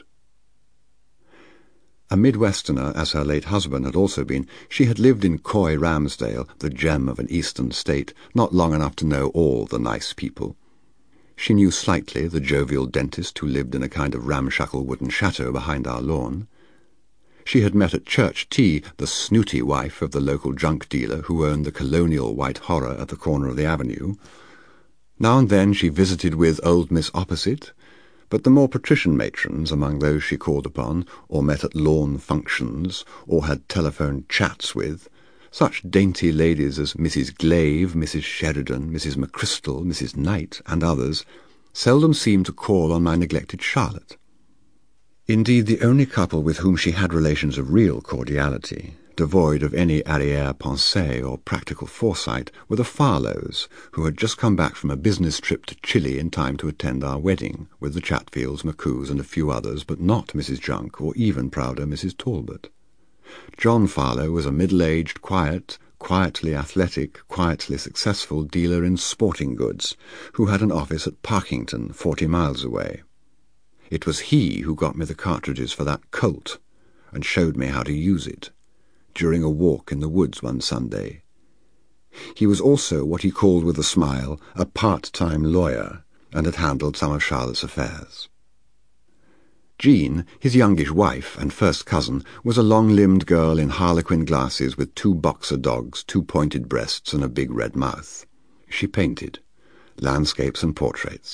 A Midwesterner, as her late husband had also been, she had lived in Coy Ramsdale, the gem of an eastern state, not long enough to know all the nice people. She knew slightly the jovial dentist who lived in a kind of ramshackle wooden chateau behind our lawn. She had met at church tea the snooty wife of the local junk dealer who owned the colonial white horror at the corner of the avenue. Now and then she visited with old Miss Opposite, but the more patrician matrons among those she called upon, or met at lawn functions, or had telephone chats with, such dainty ladies as Mrs. Glave, Mrs. Sheridan, Mrs. McChrystal, Mrs. Knight, and others, seldom seemed to call on my neglected Charlotte. Indeed, the only couple with whom she had relations of real cordiality, devoid of any arrière-pensée or practical foresight, were the Farlows, who had just come back from a business trip to Chile in time to attend our wedding, with the Chatfields, McCoos, and a few others, but not Mrs. Junk, or even prouder Mrs. Talbot. John Farlow was a middle-aged, quietly athletic, quietly successful dealer in sporting goods, who had an office at Parkington, 40 miles away. It was he who got me the cartridges for that Colt, and showed me how to use it, during a walk in the woods one Sunday. He was also what he called with a smile a part-time lawyer, and had handled some of Charlotte's affairs. Jean, his youngish wife and first cousin, was a long-limbed girl in harlequin glasses with 2 boxer dogs, 2 pointed breasts, and a big red mouth. She painted landscapes and portraits,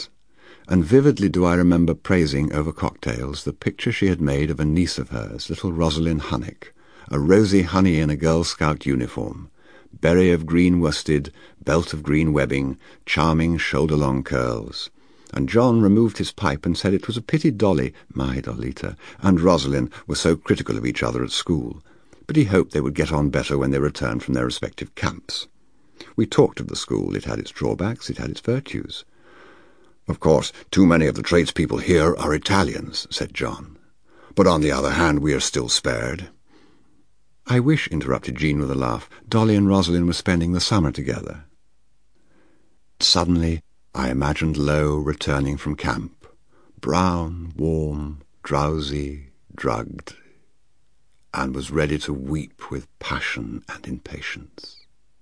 and vividly do I remember praising over cocktails the picture she had made of a niece of hers, little Rosalind Hunnick, a rosy honey in a Girl Scout uniform, berry of green worsted, belt of green webbing, charming shoulder-long curls. And John removed his pipe and said it was a pity Dolly, my Lolita, and Rosalind were so critical of each other at school, but he hoped they would get on better when they returned from their respective camps. We talked of the school. It had its drawbacks, it had its virtues. "Of course, too many of the tradespeople here are Italians," said John. "But on the other hand, we are still spared." "I wish," interrupted Jean with a laugh, "Dolly and Rosalind were spending the summer together." Suddenly I imagined Lo returning from camp, brown, warm, drowsy, drugged, and was ready to weep with passion and impatience.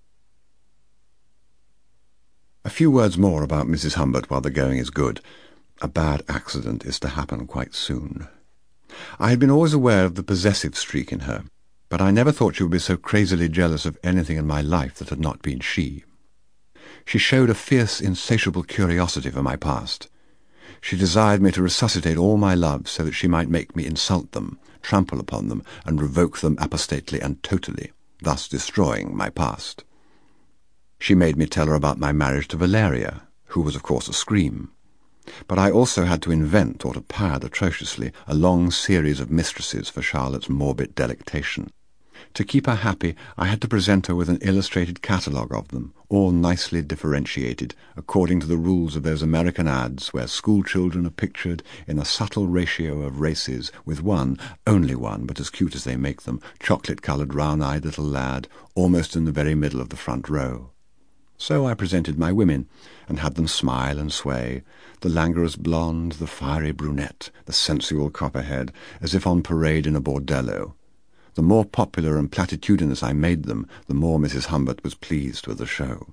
A few words more about Mrs. Humbert while the going is good. A bad accident is to happen quite soon. I had been always aware of the possessive streak in her, but I never thought she would be so crazily jealous of anything in my life that had not been she. She showed a fierce, insatiable curiosity for my past. She desired me to resuscitate all my loves so that she might make me insult them, trample upon them, and revoke them apostately and totally, thus destroying my past. She made me tell her about my marriage to Valeria, who was of course a scream. But I also had to invent, or to pad atrociously, a long series of mistresses for Charlotte's morbid delectation. To keep her happy, I had to present her with an illustrated catalogue of them, all nicely differentiated, according to the rules of those American ads where schoolchildren are pictured in a subtle ratio of races, with one, only one, but as cute as they make them, chocolate-coloured, round-eyed little lad, almost in the very middle of the front row. So I presented my women, and had them smile and sway, the languorous blonde, the fiery brunette, the sensual copperhead, as if on parade in a bordello. The more popular and platitudinous I made them, the more Mrs. Humbert was pleased with the show.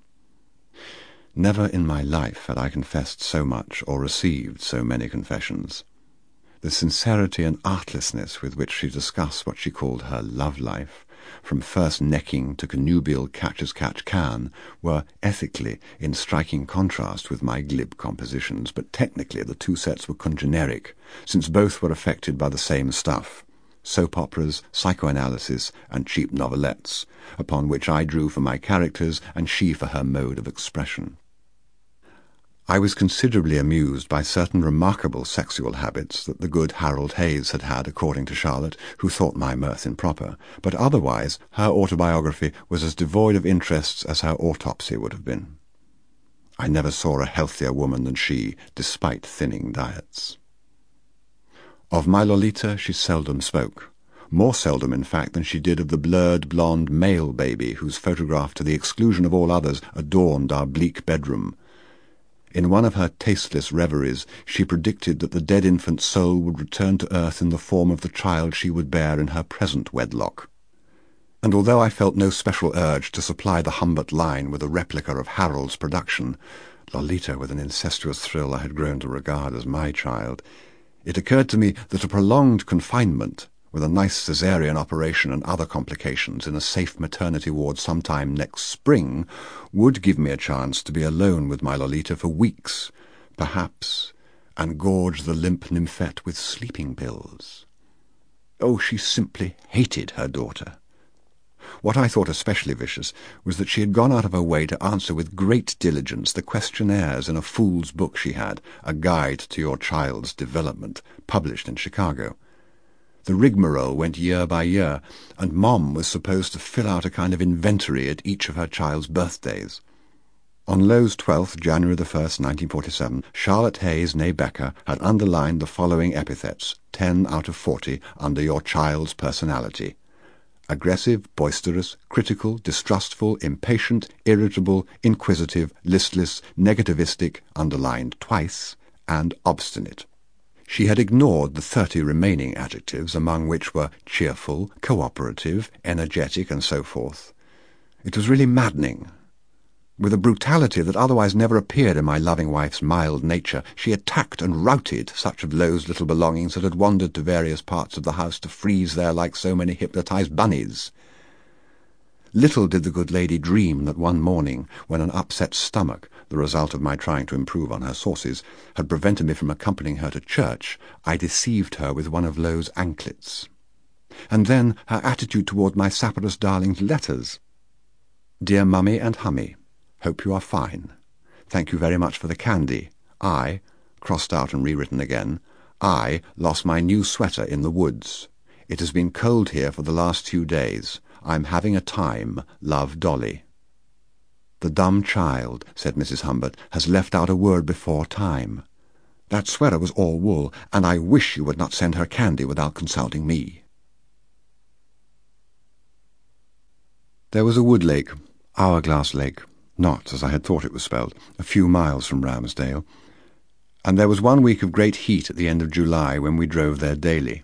Never in my life had I confessed so much or received so many confessions. The sincerity and artlessness with which she discussed what she called her love life, from first necking to connubial catch-as-catch-can, were ethically in striking contrast with my glib compositions, but technically the two sets were congeneric, since both were affected by the same stuff: soap operas, psychoanalysis, and cheap novelettes, upon which I drew for my characters and she for her mode of expression. I was considerably amused by certain remarkable sexual habits that the good Harold Hayes had had, according to Charlotte, who thought my mirth improper, but otherwise her autobiography was as devoid of interests as her autopsy would have been. I never saw a healthier woman than she, despite thinning diets. Of my Lolita she seldom spoke, more seldom, in fact, than she did of the blurred blonde male baby whose photograph, to the exclusion of all others, adorned our bleak bedroom. In one of her tasteless reveries she predicted that the dead infant's soul would return to earth in the form of the child she would bear in her present wedlock. And although I felt no special urge to supply the Humbert line with a replica of Harold's production, Lolita with an incestuous thrill I had grown to regard as my child, it occurred to me that a prolonged confinement, with a nice caesarean operation and other complications in a safe maternity ward sometime next spring, would give me a chance to be alone with my Lolita for weeks, perhaps, and gorge the limp nymphette with sleeping pills. Oh, she simply hated her daughter. What I thought especially vicious was that she had gone out of her way to answer with great diligence the questionnaires in a fool's book she had, A Guide to Your Child's Development, published in Chicago. The rigmarole went year by year, and Mom was supposed to fill out a kind of inventory at each of her child's birthdays. On Lo's 12th, January the 1st, 1947, Charlotte Hayes, née Becker, had underlined the following epithets, 10 out of 40, under your child's personality: aggressive, boisterous, critical, distrustful, impatient, irritable, inquisitive, listless, negativistic, underlined twice, and obstinate. She had ignored the 30 remaining adjectives, among which were cheerful, cooperative, energetic, and so forth. It was really maddening. With a brutality that otherwise never appeared in my loving wife's mild nature, she attacked and routed such of Lo's little belongings that had wandered to various parts of the house to freeze there like so many hypnotized bunnies. Little did the good lady dream that one morning, when an upset stomach, the result of my trying to improve on her sauces, had prevented me from accompanying her to church, I deceived her with one of Lowe's anklets. And then her attitude toward my saporous darling's letters. Dear Mummy and Hummy, hope you are fine. Thank you very much for the candy. I, crossed out and rewritten again, I lost my new sweater in the woods. It has been cold here for the last 2 days. I'm having a time. Love, Dolly. The dumb child, said Mrs. Humbert, has left out a word before time. That sweater was all wool, and I wish you would not send her candy without consulting me. There was a wood lake, Hourglass Lake, not, as I had thought it was spelled, a few miles from Ramsdale, and there was 1 week of great heat at the end of July when we drove there daily.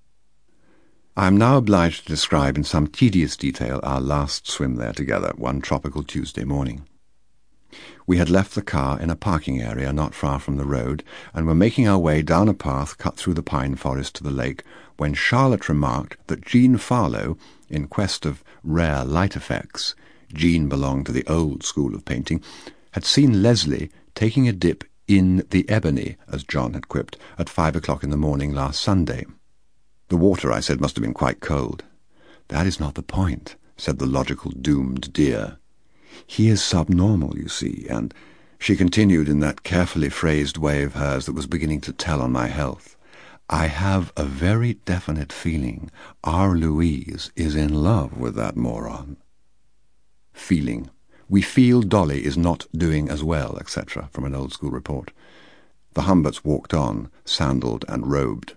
I am now obliged to describe in some tedious detail our last swim there together, one tropical Tuesday morning. We had left the car in a parking area not far from the road, and were making our way down a path cut through the pine forest to the lake, when Charlotte remarked that Jean Farlow, in quest of rare light effects — Jean belonged to the old school of painting — had seen Leslie taking a dip in the Ebony, as John had quipped, at 5 o'clock in the morning last Sunday. The water, I said, must have been quite cold. That is not the point, said the logical doomed dear. He is subnormal, you see, and she continued in that carefully phrased way of hers that was beginning to tell on my health. I have a very definite feeling our Louise is in love with that moron. Feeling. We feel Dolly is not doing as well, etc., from an old school report. The Humberts walked on, sandalled and robed.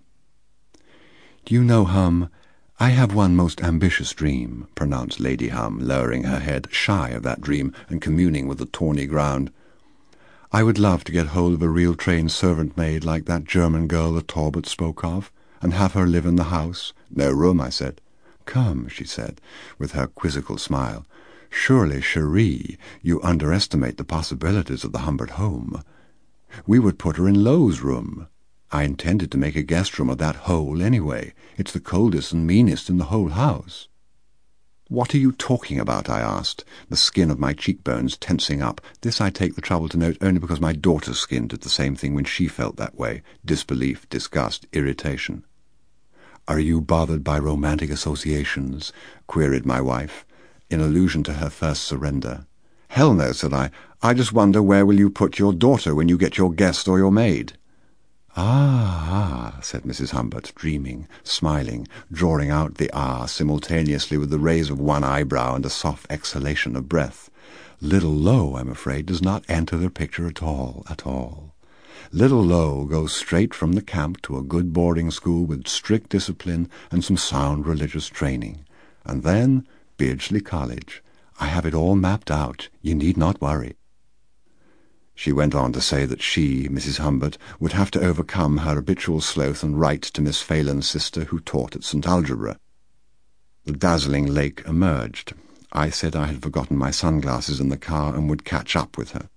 Do you know, Hum, I have one most ambitious dream, pronounced Lady Hum, lowering her head, shy of that dream, and communing with the tawny ground. I would love to get hold of a real trained servant maid like that German girl the Talbot spoke of, and have her live in the house. No room, I said. Come, she said, with her quizzical smile. Surely, Cherie, you underestimate the possibilities of the Humbert home. We would put her in Lowe's room. I intended to make a guest room of that hole anyway. It's the coldest and meanest in the whole house. What are you talking about? I asked, the skin of my cheekbones tensing up. This I take the trouble to note only because my daughter's skin did the same thing when she felt that way. Disbelief, disgust, irritation. Are you bothered by romantic associations? Queried my wife, in allusion to her first surrender. Hell no, said I. I just wonder where will you put your daughter when you get your guest or your maid? Ah, said Mrs. Humbert, dreaming, smiling, drawing out the simultaneously with the raise of one eyebrow and a soft exhalation of breath. Little Lo, I'm afraid, does not enter the picture at all, at all. Little Lo goes straight from the camp to a good boarding school with strict discipline and some sound religious training. And then Beardsley College. I have it all mapped out. You need not worry. She went on to say that she, Mrs. Humbert, would have to overcome her habitual sloth and write to Miss Phelan's sister who taught at St. Algebra. The dazzling lake emerged. I said I had forgotten my sunglasses in the car and would catch up with her.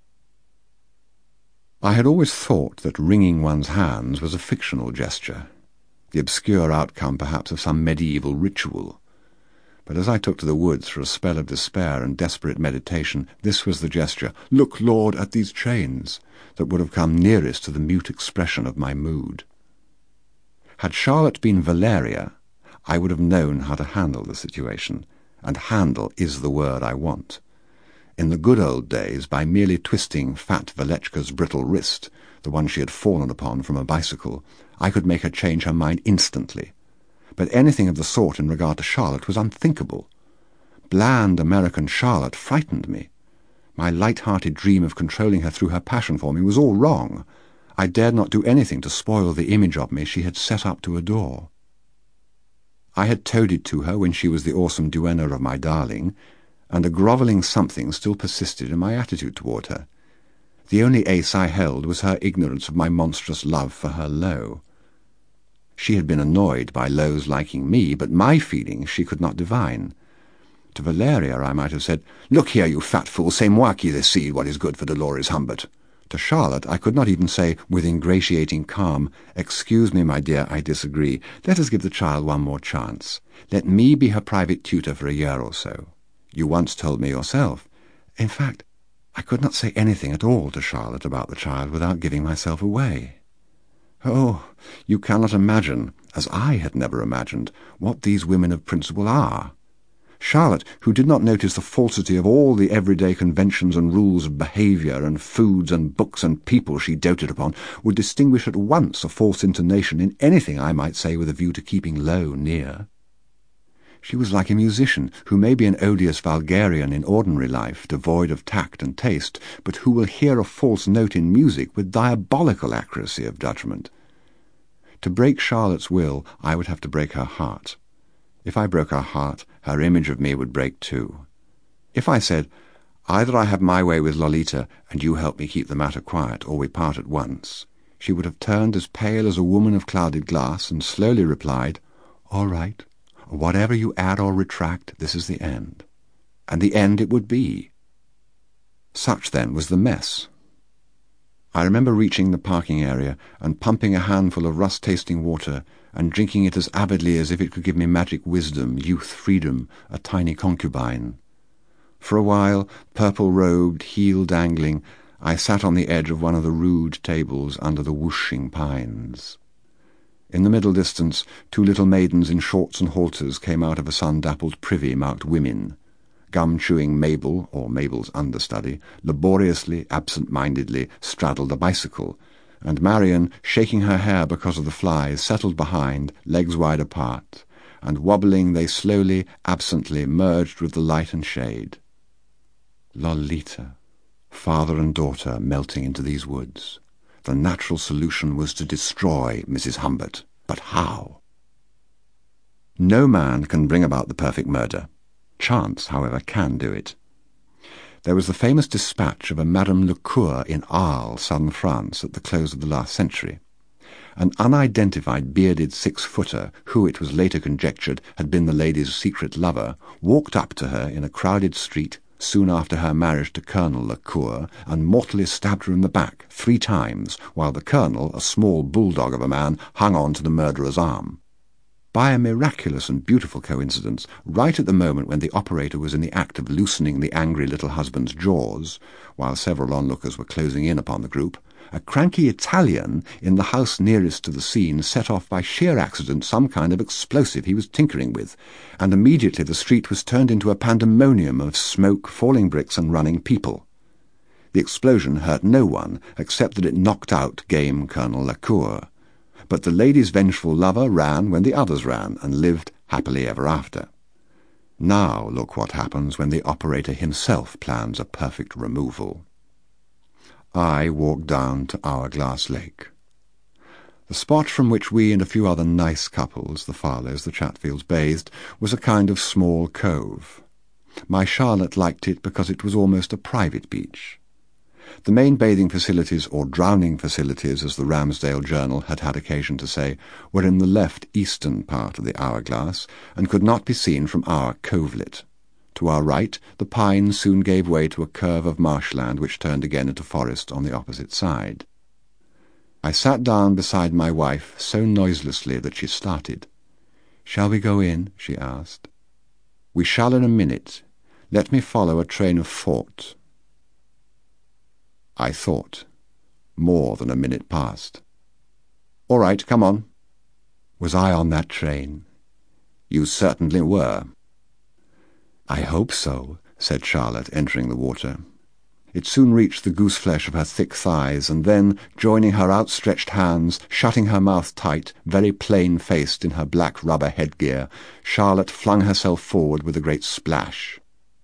I had always thought that wringing one's hands was a fictional gesture, the obscure outcome perhaps of some medieval ritual. But as I took to the woods for a spell of despair and desperate meditation, this was the gesture, look, Lord, at these chains, that would have come nearest to the mute expression of my mood. Had Charlotte been Valeria, I would have known how to handle the situation, and handle is the word I want. In the good old days, by merely twisting fat Valechka's brittle wrist, the one she had fallen upon from a bicycle, I could make her change her mind instantly. But anything of the sort in regard to Charlotte was unthinkable. Bland American Charlotte frightened me. My light-hearted dream of controlling her through her passion for me was all wrong. I dared not do anything to spoil the image of me she had set up to adore. I had toadied to her when she was the awesome duenna of my darling, and a grovelling something still persisted in my attitude toward her. The only ace I held was her ignorance of my monstrous love for her Lo. She had been annoyed by Lo's liking me, but my feelings she could not divine. To Valeria I might have said, "Look here, you fat fool, c'est moi qui décide what is good for Dolores Humbert." To Charlotte I could not even say, with ingratiating calm, "Excuse me, my dear, I disagree. Let us give the child one more chance. Let me be her private tutor for a year or so. You once told me yourself. In fact, I could not say anything at all to Charlotte about the child without giving myself away. Oh, you cannot imagine, as I had never imagined, what these women of principle are. Charlotte, who did not notice the falsity of all the everyday conventions and rules of behaviour and foods and books and people she doted upon, would distinguish at once a false intonation in anything I might say with a view to keeping low near. She was like a musician who may be an odious vulgarian in ordinary life, devoid of tact and taste, but who will hear a false note in music with diabolical accuracy of judgment. To break Charlotte's will, I would have to break her heart. If I broke her heart, her image of me would break too. If I said, "Either I have my way with Lolita, and you help me keep the matter quiet, or we part at once," she would have turned as pale as a woman of clouded glass, and slowly replied, "All right. Whatever you add or retract, this is the end." And the end it would be. Such, then, was the mess. I remember reaching the parking area and pumping a handful of rust-tasting water and drinking it as avidly as if it could give me magic wisdom, youth, freedom, a tiny concubine. For a while, purple-robed, heel dangling, I sat on the edge of one of the rude tables under the whooshing pines. In the middle distance, two little maidens in shorts and halters came out of a sun-dappled privy marked Women. Gum-chewing Mabel, or Mabel's understudy, laboriously, absent-mindedly straddled a bicycle, and Marion, shaking her hair because of the flies, settled behind, legs wide apart, and wobbling they slowly, absently merged with the light and shade. Lolita, father and daughter melting into these woods. The natural solution was to destroy Mrs. Humbert. But how? No man can bring about the perfect murder. Chance, however, can do it. There was the famous dispatch of a Madame Lecour in Arles, southern France, at the close of the last century. An unidentified bearded 6-footer, who it was later conjectured had been the lady's secret lover, walked up to her in a crowded street soon after her marriage to Colonel Lecour, and mortally stabbed her in the back 3 times, while the colonel, a small bulldog of a man, hung on to the murderer's arm. By a miraculous and beautiful coincidence, right at the moment when the operator was in the act of loosening the angry little husband's jaws, while several onlookers were closing in upon the group, a cranky Italian in the house nearest to the scene set off by sheer accident some kind of explosive he was tinkering with, and immediately the street was turned into a pandemonium of smoke, falling bricks, and running people. The explosion hurt no one, except that it knocked out game Colonel Lecour. But the lady's vengeful lover ran when the others ran, and lived happily ever after. Now look what happens when the operator himself plans a perfect removal. I walked down to Hourglass Lake. The spot from which we and a few other nice couples, the Farlows, the Chatfields, bathed, was a kind of small cove. My Charlotte liked it because it was almost a private beach. The main bathing facilities, or drowning facilities, as the Ramsdale Journal had had occasion to say, were in the left eastern part of the Hourglass, and could not be seen from our covelet. To our right, the pines soon gave way to a curve of marshland which turned again into forest on the opposite side. I sat down beside my wife so noiselessly that she started. "Shall we go in?" she asked. "We shall in a minute. Let me follow a train of thought." I thought. More than a minute passed. "All right, come on." Was I on that train? You certainly were. "I hope so," said Charlotte, entering the water. It soon reached the goose-flesh of her thick thighs, and then, joining her outstretched hands, shutting her mouth tight, very plain-faced in her black rubber headgear, Charlotte flung herself forward with a great splash.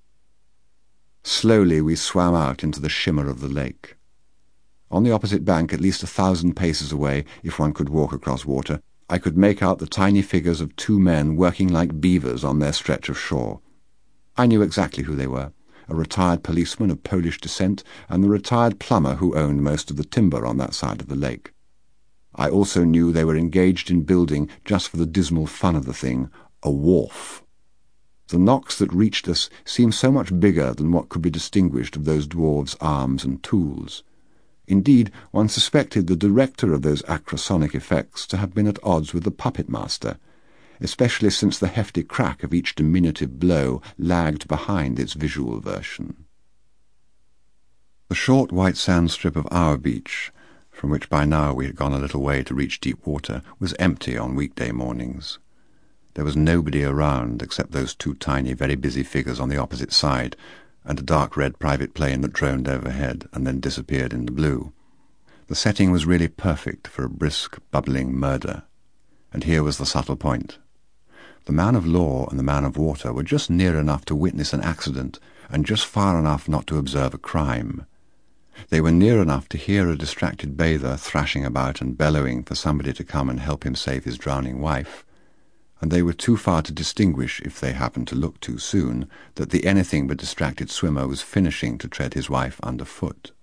Slowly we swam out into the shimmer of the lake. On the opposite bank, at least 1,000 paces away, if one could walk across water, I could make out the tiny figures of 2 men working like beavers on their stretch of shore. I knew exactly who they were, a retired policeman of Polish descent and the retired plumber who owned most of the timber on that side of the lake. I also knew they were engaged in building, just for the dismal fun of the thing, a wharf. The knocks that reached us seemed so much bigger than what could be distinguished of those dwarfs' arms and tools. Indeed, one suspected the director of those acrosonic effects to have been at odds with the puppet master, especially since the hefty crack of each diminutive blow lagged behind its visual version. The short white sand strip of our beach, from which by now we had gone a little way to reach deep water, was empty on weekday mornings. There was nobody around except those two tiny, very busy figures on the opposite side, and a dark red private plane that droned overhead and then disappeared in the blue. The setting was really perfect for a brisk, bubbling murder. And here was the subtle point. The man of law and the man of water were just near enough to witness an accident and just far enough not to observe a crime. They were near enough to hear a distracted bather thrashing about and bellowing for somebody to come and help him save his drowning wife, and they were too far to distinguish, if they happened to look too soon, that the anything but distracted swimmer was finishing to tread his wife underfoot.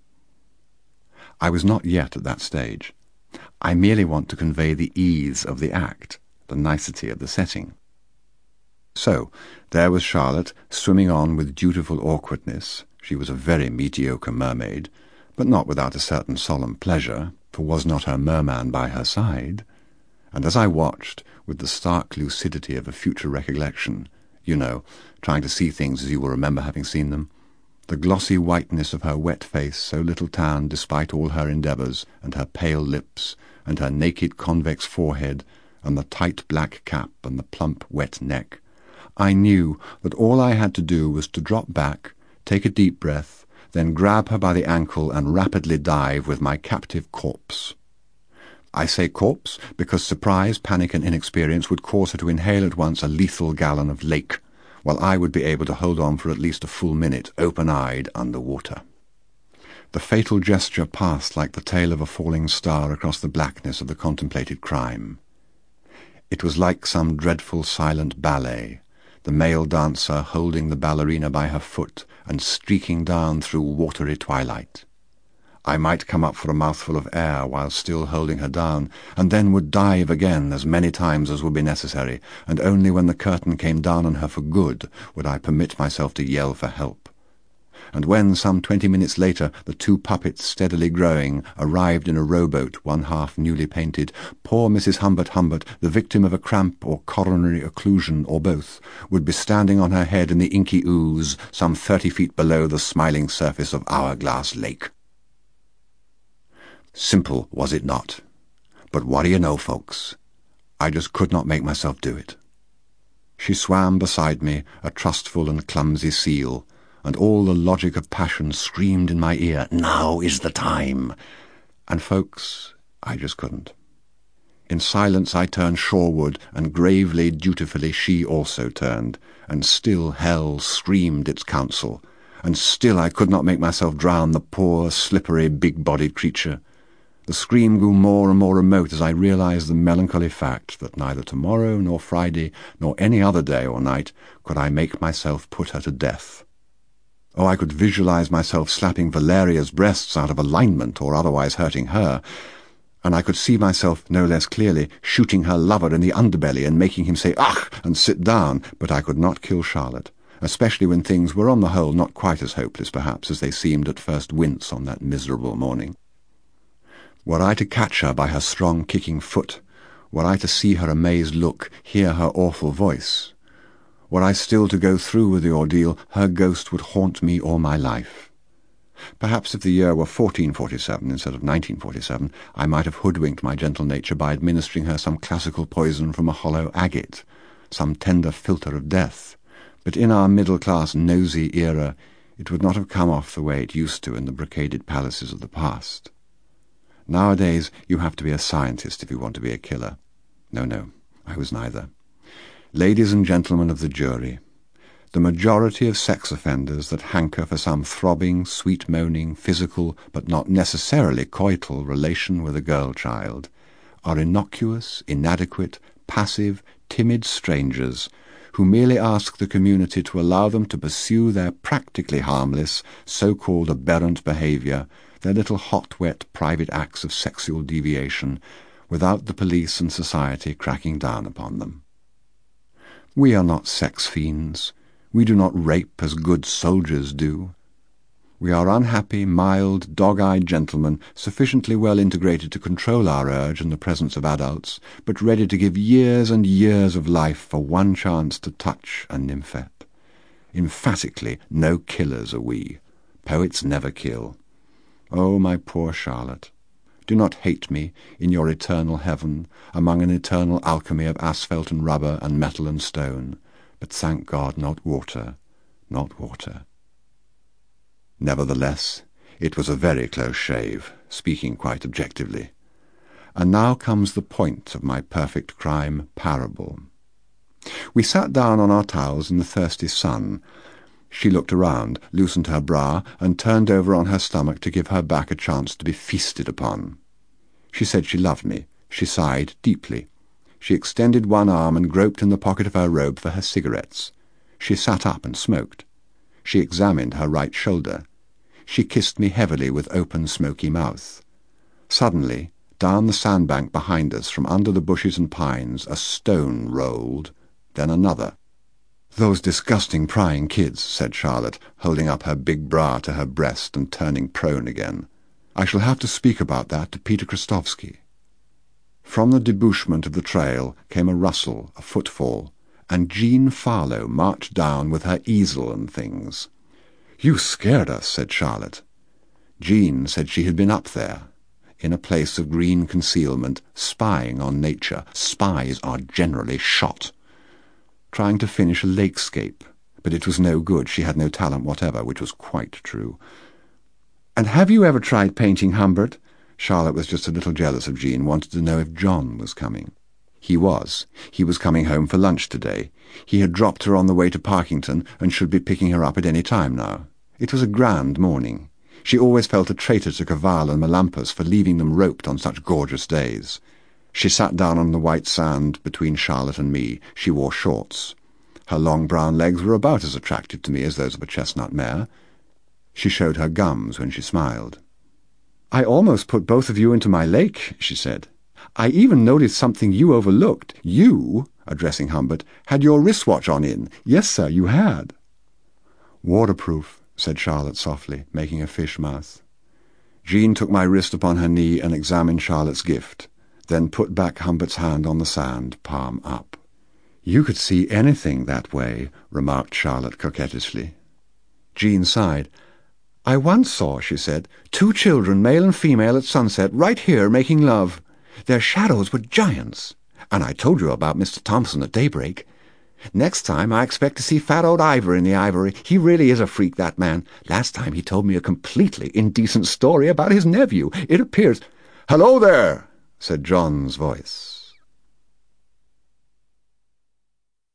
I was not yet at that stage. I merely want to convey the ease of the act, the nicety of the setting. So, there was Charlotte, swimming on with dutiful awkwardness. She was a very mediocre mermaid, but not without a certain solemn pleasure, for was not her merman by her side? And as I watched, with the stark lucidity of a future recollection, you know, trying to see things as you will remember having seen them, the glossy whiteness of her wet face, so little tanned despite all her endeavours, and her pale lips, and her naked convex forehead, and the tight black cap, and the plump wet neck, I knew that all I had to do was to drop back, take a deep breath, then grab her by the ankle and rapidly dive with my captive corpse. I say corpse because surprise, panic, and inexperience would cause her to inhale at once a lethal gallon of lake, while I would be able to hold on for at least a full minute, open-eyed, under water. The fatal gesture passed like the tail of a falling star across the blackness of the contemplated crime. It was like some dreadful silent ballet, the male dancer holding the ballerina by her foot and streaking down through watery twilight. I might come up for a mouthful of air while still holding her down, and then would dive again as many times as would be necessary, and only when the curtain came down on her for good would I permit myself to yell for help. And when, some 20 minutes later, the two puppets, steadily growing, arrived in a rowboat, one half newly painted, poor Mrs. Humbert, the victim of a cramp or coronary occlusion or both, would be standing on her head in the inky ooze, some 30 feet below the smiling surface of Hourglass Lake. Simple, was it not? But what do you know, folks? I just could not make myself do it. She swam beside me, a trustful and clumsy seal, and all the logic of passion screamed in my ear, "Now is the time!" And, folks, I just couldn't. In silence I turned shoreward, and gravely, dutifully she also turned, and still hell screamed its counsel, and still I could not make myself drown the poor, slippery, big-bodied creature. The scream grew more and more remote as I realized the melancholy fact that neither tomorrow nor Friday nor any other day or night could I make myself put her to death. Oh, I could visualize myself slapping Valeria's breasts out of alignment or otherwise hurting her, and I could see myself, no less clearly, shooting her lover in the underbelly and making him say "Ach!" and sit down, but I could not kill Charlotte, especially when things were on the whole not quite as hopeless, perhaps, as they seemed at first wince on that miserable morning. Were I to catch her by her strong kicking foot, were I to see her amazed look, hear her awful voice, were I still to go through with the ordeal, her ghost would haunt me all my life. Perhaps if the year were 1447 instead of 1947, I might have hoodwinked my gentle nature by administering her some classical poison from a hollow agate, some tender philtre of death, but in our middle-class nosy era it would not have come off the way it used to in the brocaded palaces of the past. Nowadays you have to be a scientist if you want to be a killer. No, I was neither. Ladies and gentlemen of the jury, the majority of sex offenders that hanker for some throbbing, sweet-moaning, physical, but not necessarily coital relation with a girl-child are innocuous, inadequate, passive, timid strangers who merely ask the community to allow them to pursue their practically harmless, so-called aberrant behaviour, their little hot-wet private acts of sexual deviation, without the police and society cracking down upon them. We are not sex fiends. We do not rape as good soldiers do. We are unhappy, mild, dog-eyed gentlemen, sufficiently well integrated to control our urge in the presence of adults, but ready to give years and years of life for one chance to touch a nymphette. Emphatically, no killers are we. Poets never kill. Oh, my poor Charlotte, do not hate me in your eternal heaven, among an eternal alchemy of asphalt and rubber and metal and stone, but thank God not water, not water. Nevertheless, it was a very close shave, speaking quite objectively. And now comes the point of my perfect crime parable. We sat down on our towels in the thirsty sun. She looked around, loosened her bra, and turned over on her stomach to give her back a chance to be feasted upon. She said she loved me. She sighed deeply. She extended one arm and groped in the pocket of her robe for her cigarettes. She sat up and smoked. She examined her right shoulder. She kissed me heavily with open, smoky mouth. Suddenly, down the sandbank behind us, from under the bushes and pines, a stone rolled, then another. "Those disgusting prying kids," said Charlotte, holding up her big bra to her breast and turning prone again. "I shall have to speak about that to Peter Krastovsky." From the debouchement of the trail came a rustle, a footfall, and Jean Farlow marched down with her easel and things. "You scared us," said Charlotte. Jean said she had been up there, in a place of green concealment, spying on nature. Spies are generally shot. Trying to finish a lakescape, but it was no good. She had no talent whatever, which was quite true. "And have you ever tried painting, Humbert?" Charlotte was just a little jealous of Jean, wanted to know if John was coming. He was. He was coming home for lunch today. He had dropped her on the way to Parkington and should be picking her up at any time now. It was a grand morning. She always felt a traitor to Cavall and Melampus for leaving them roped on such gorgeous days. She sat down on the white sand between Charlotte and me. She wore shorts. Her long brown legs were about as attractive to me as those of a chestnut mare. She showed her gums when she smiled. "I almost put both of you into my lake," she said. "I even noticed something you overlooked. You," addressing Humbert, "had your wristwatch on in. Yes, sir, you had." "Waterproof," said Charlotte softly, making a fish mouth. Jean took my wrist upon her knee and examined Charlotte's gift, then put back Humbert's hand on the sand, palm up. "You could see anything that way," remarked Charlotte coquettishly. Jean sighed. "I once saw," she said, "two children, male and female, at sunset, right here, making love. Their shadows were giants. And I told you about Mr. Thompson at daybreak. Next time I expect to see fat old Ivor in the ivory. He really is a freak, that man. Last time he told me a completely indecent story about his nephew. It appears—" "Hello there," said John's voice.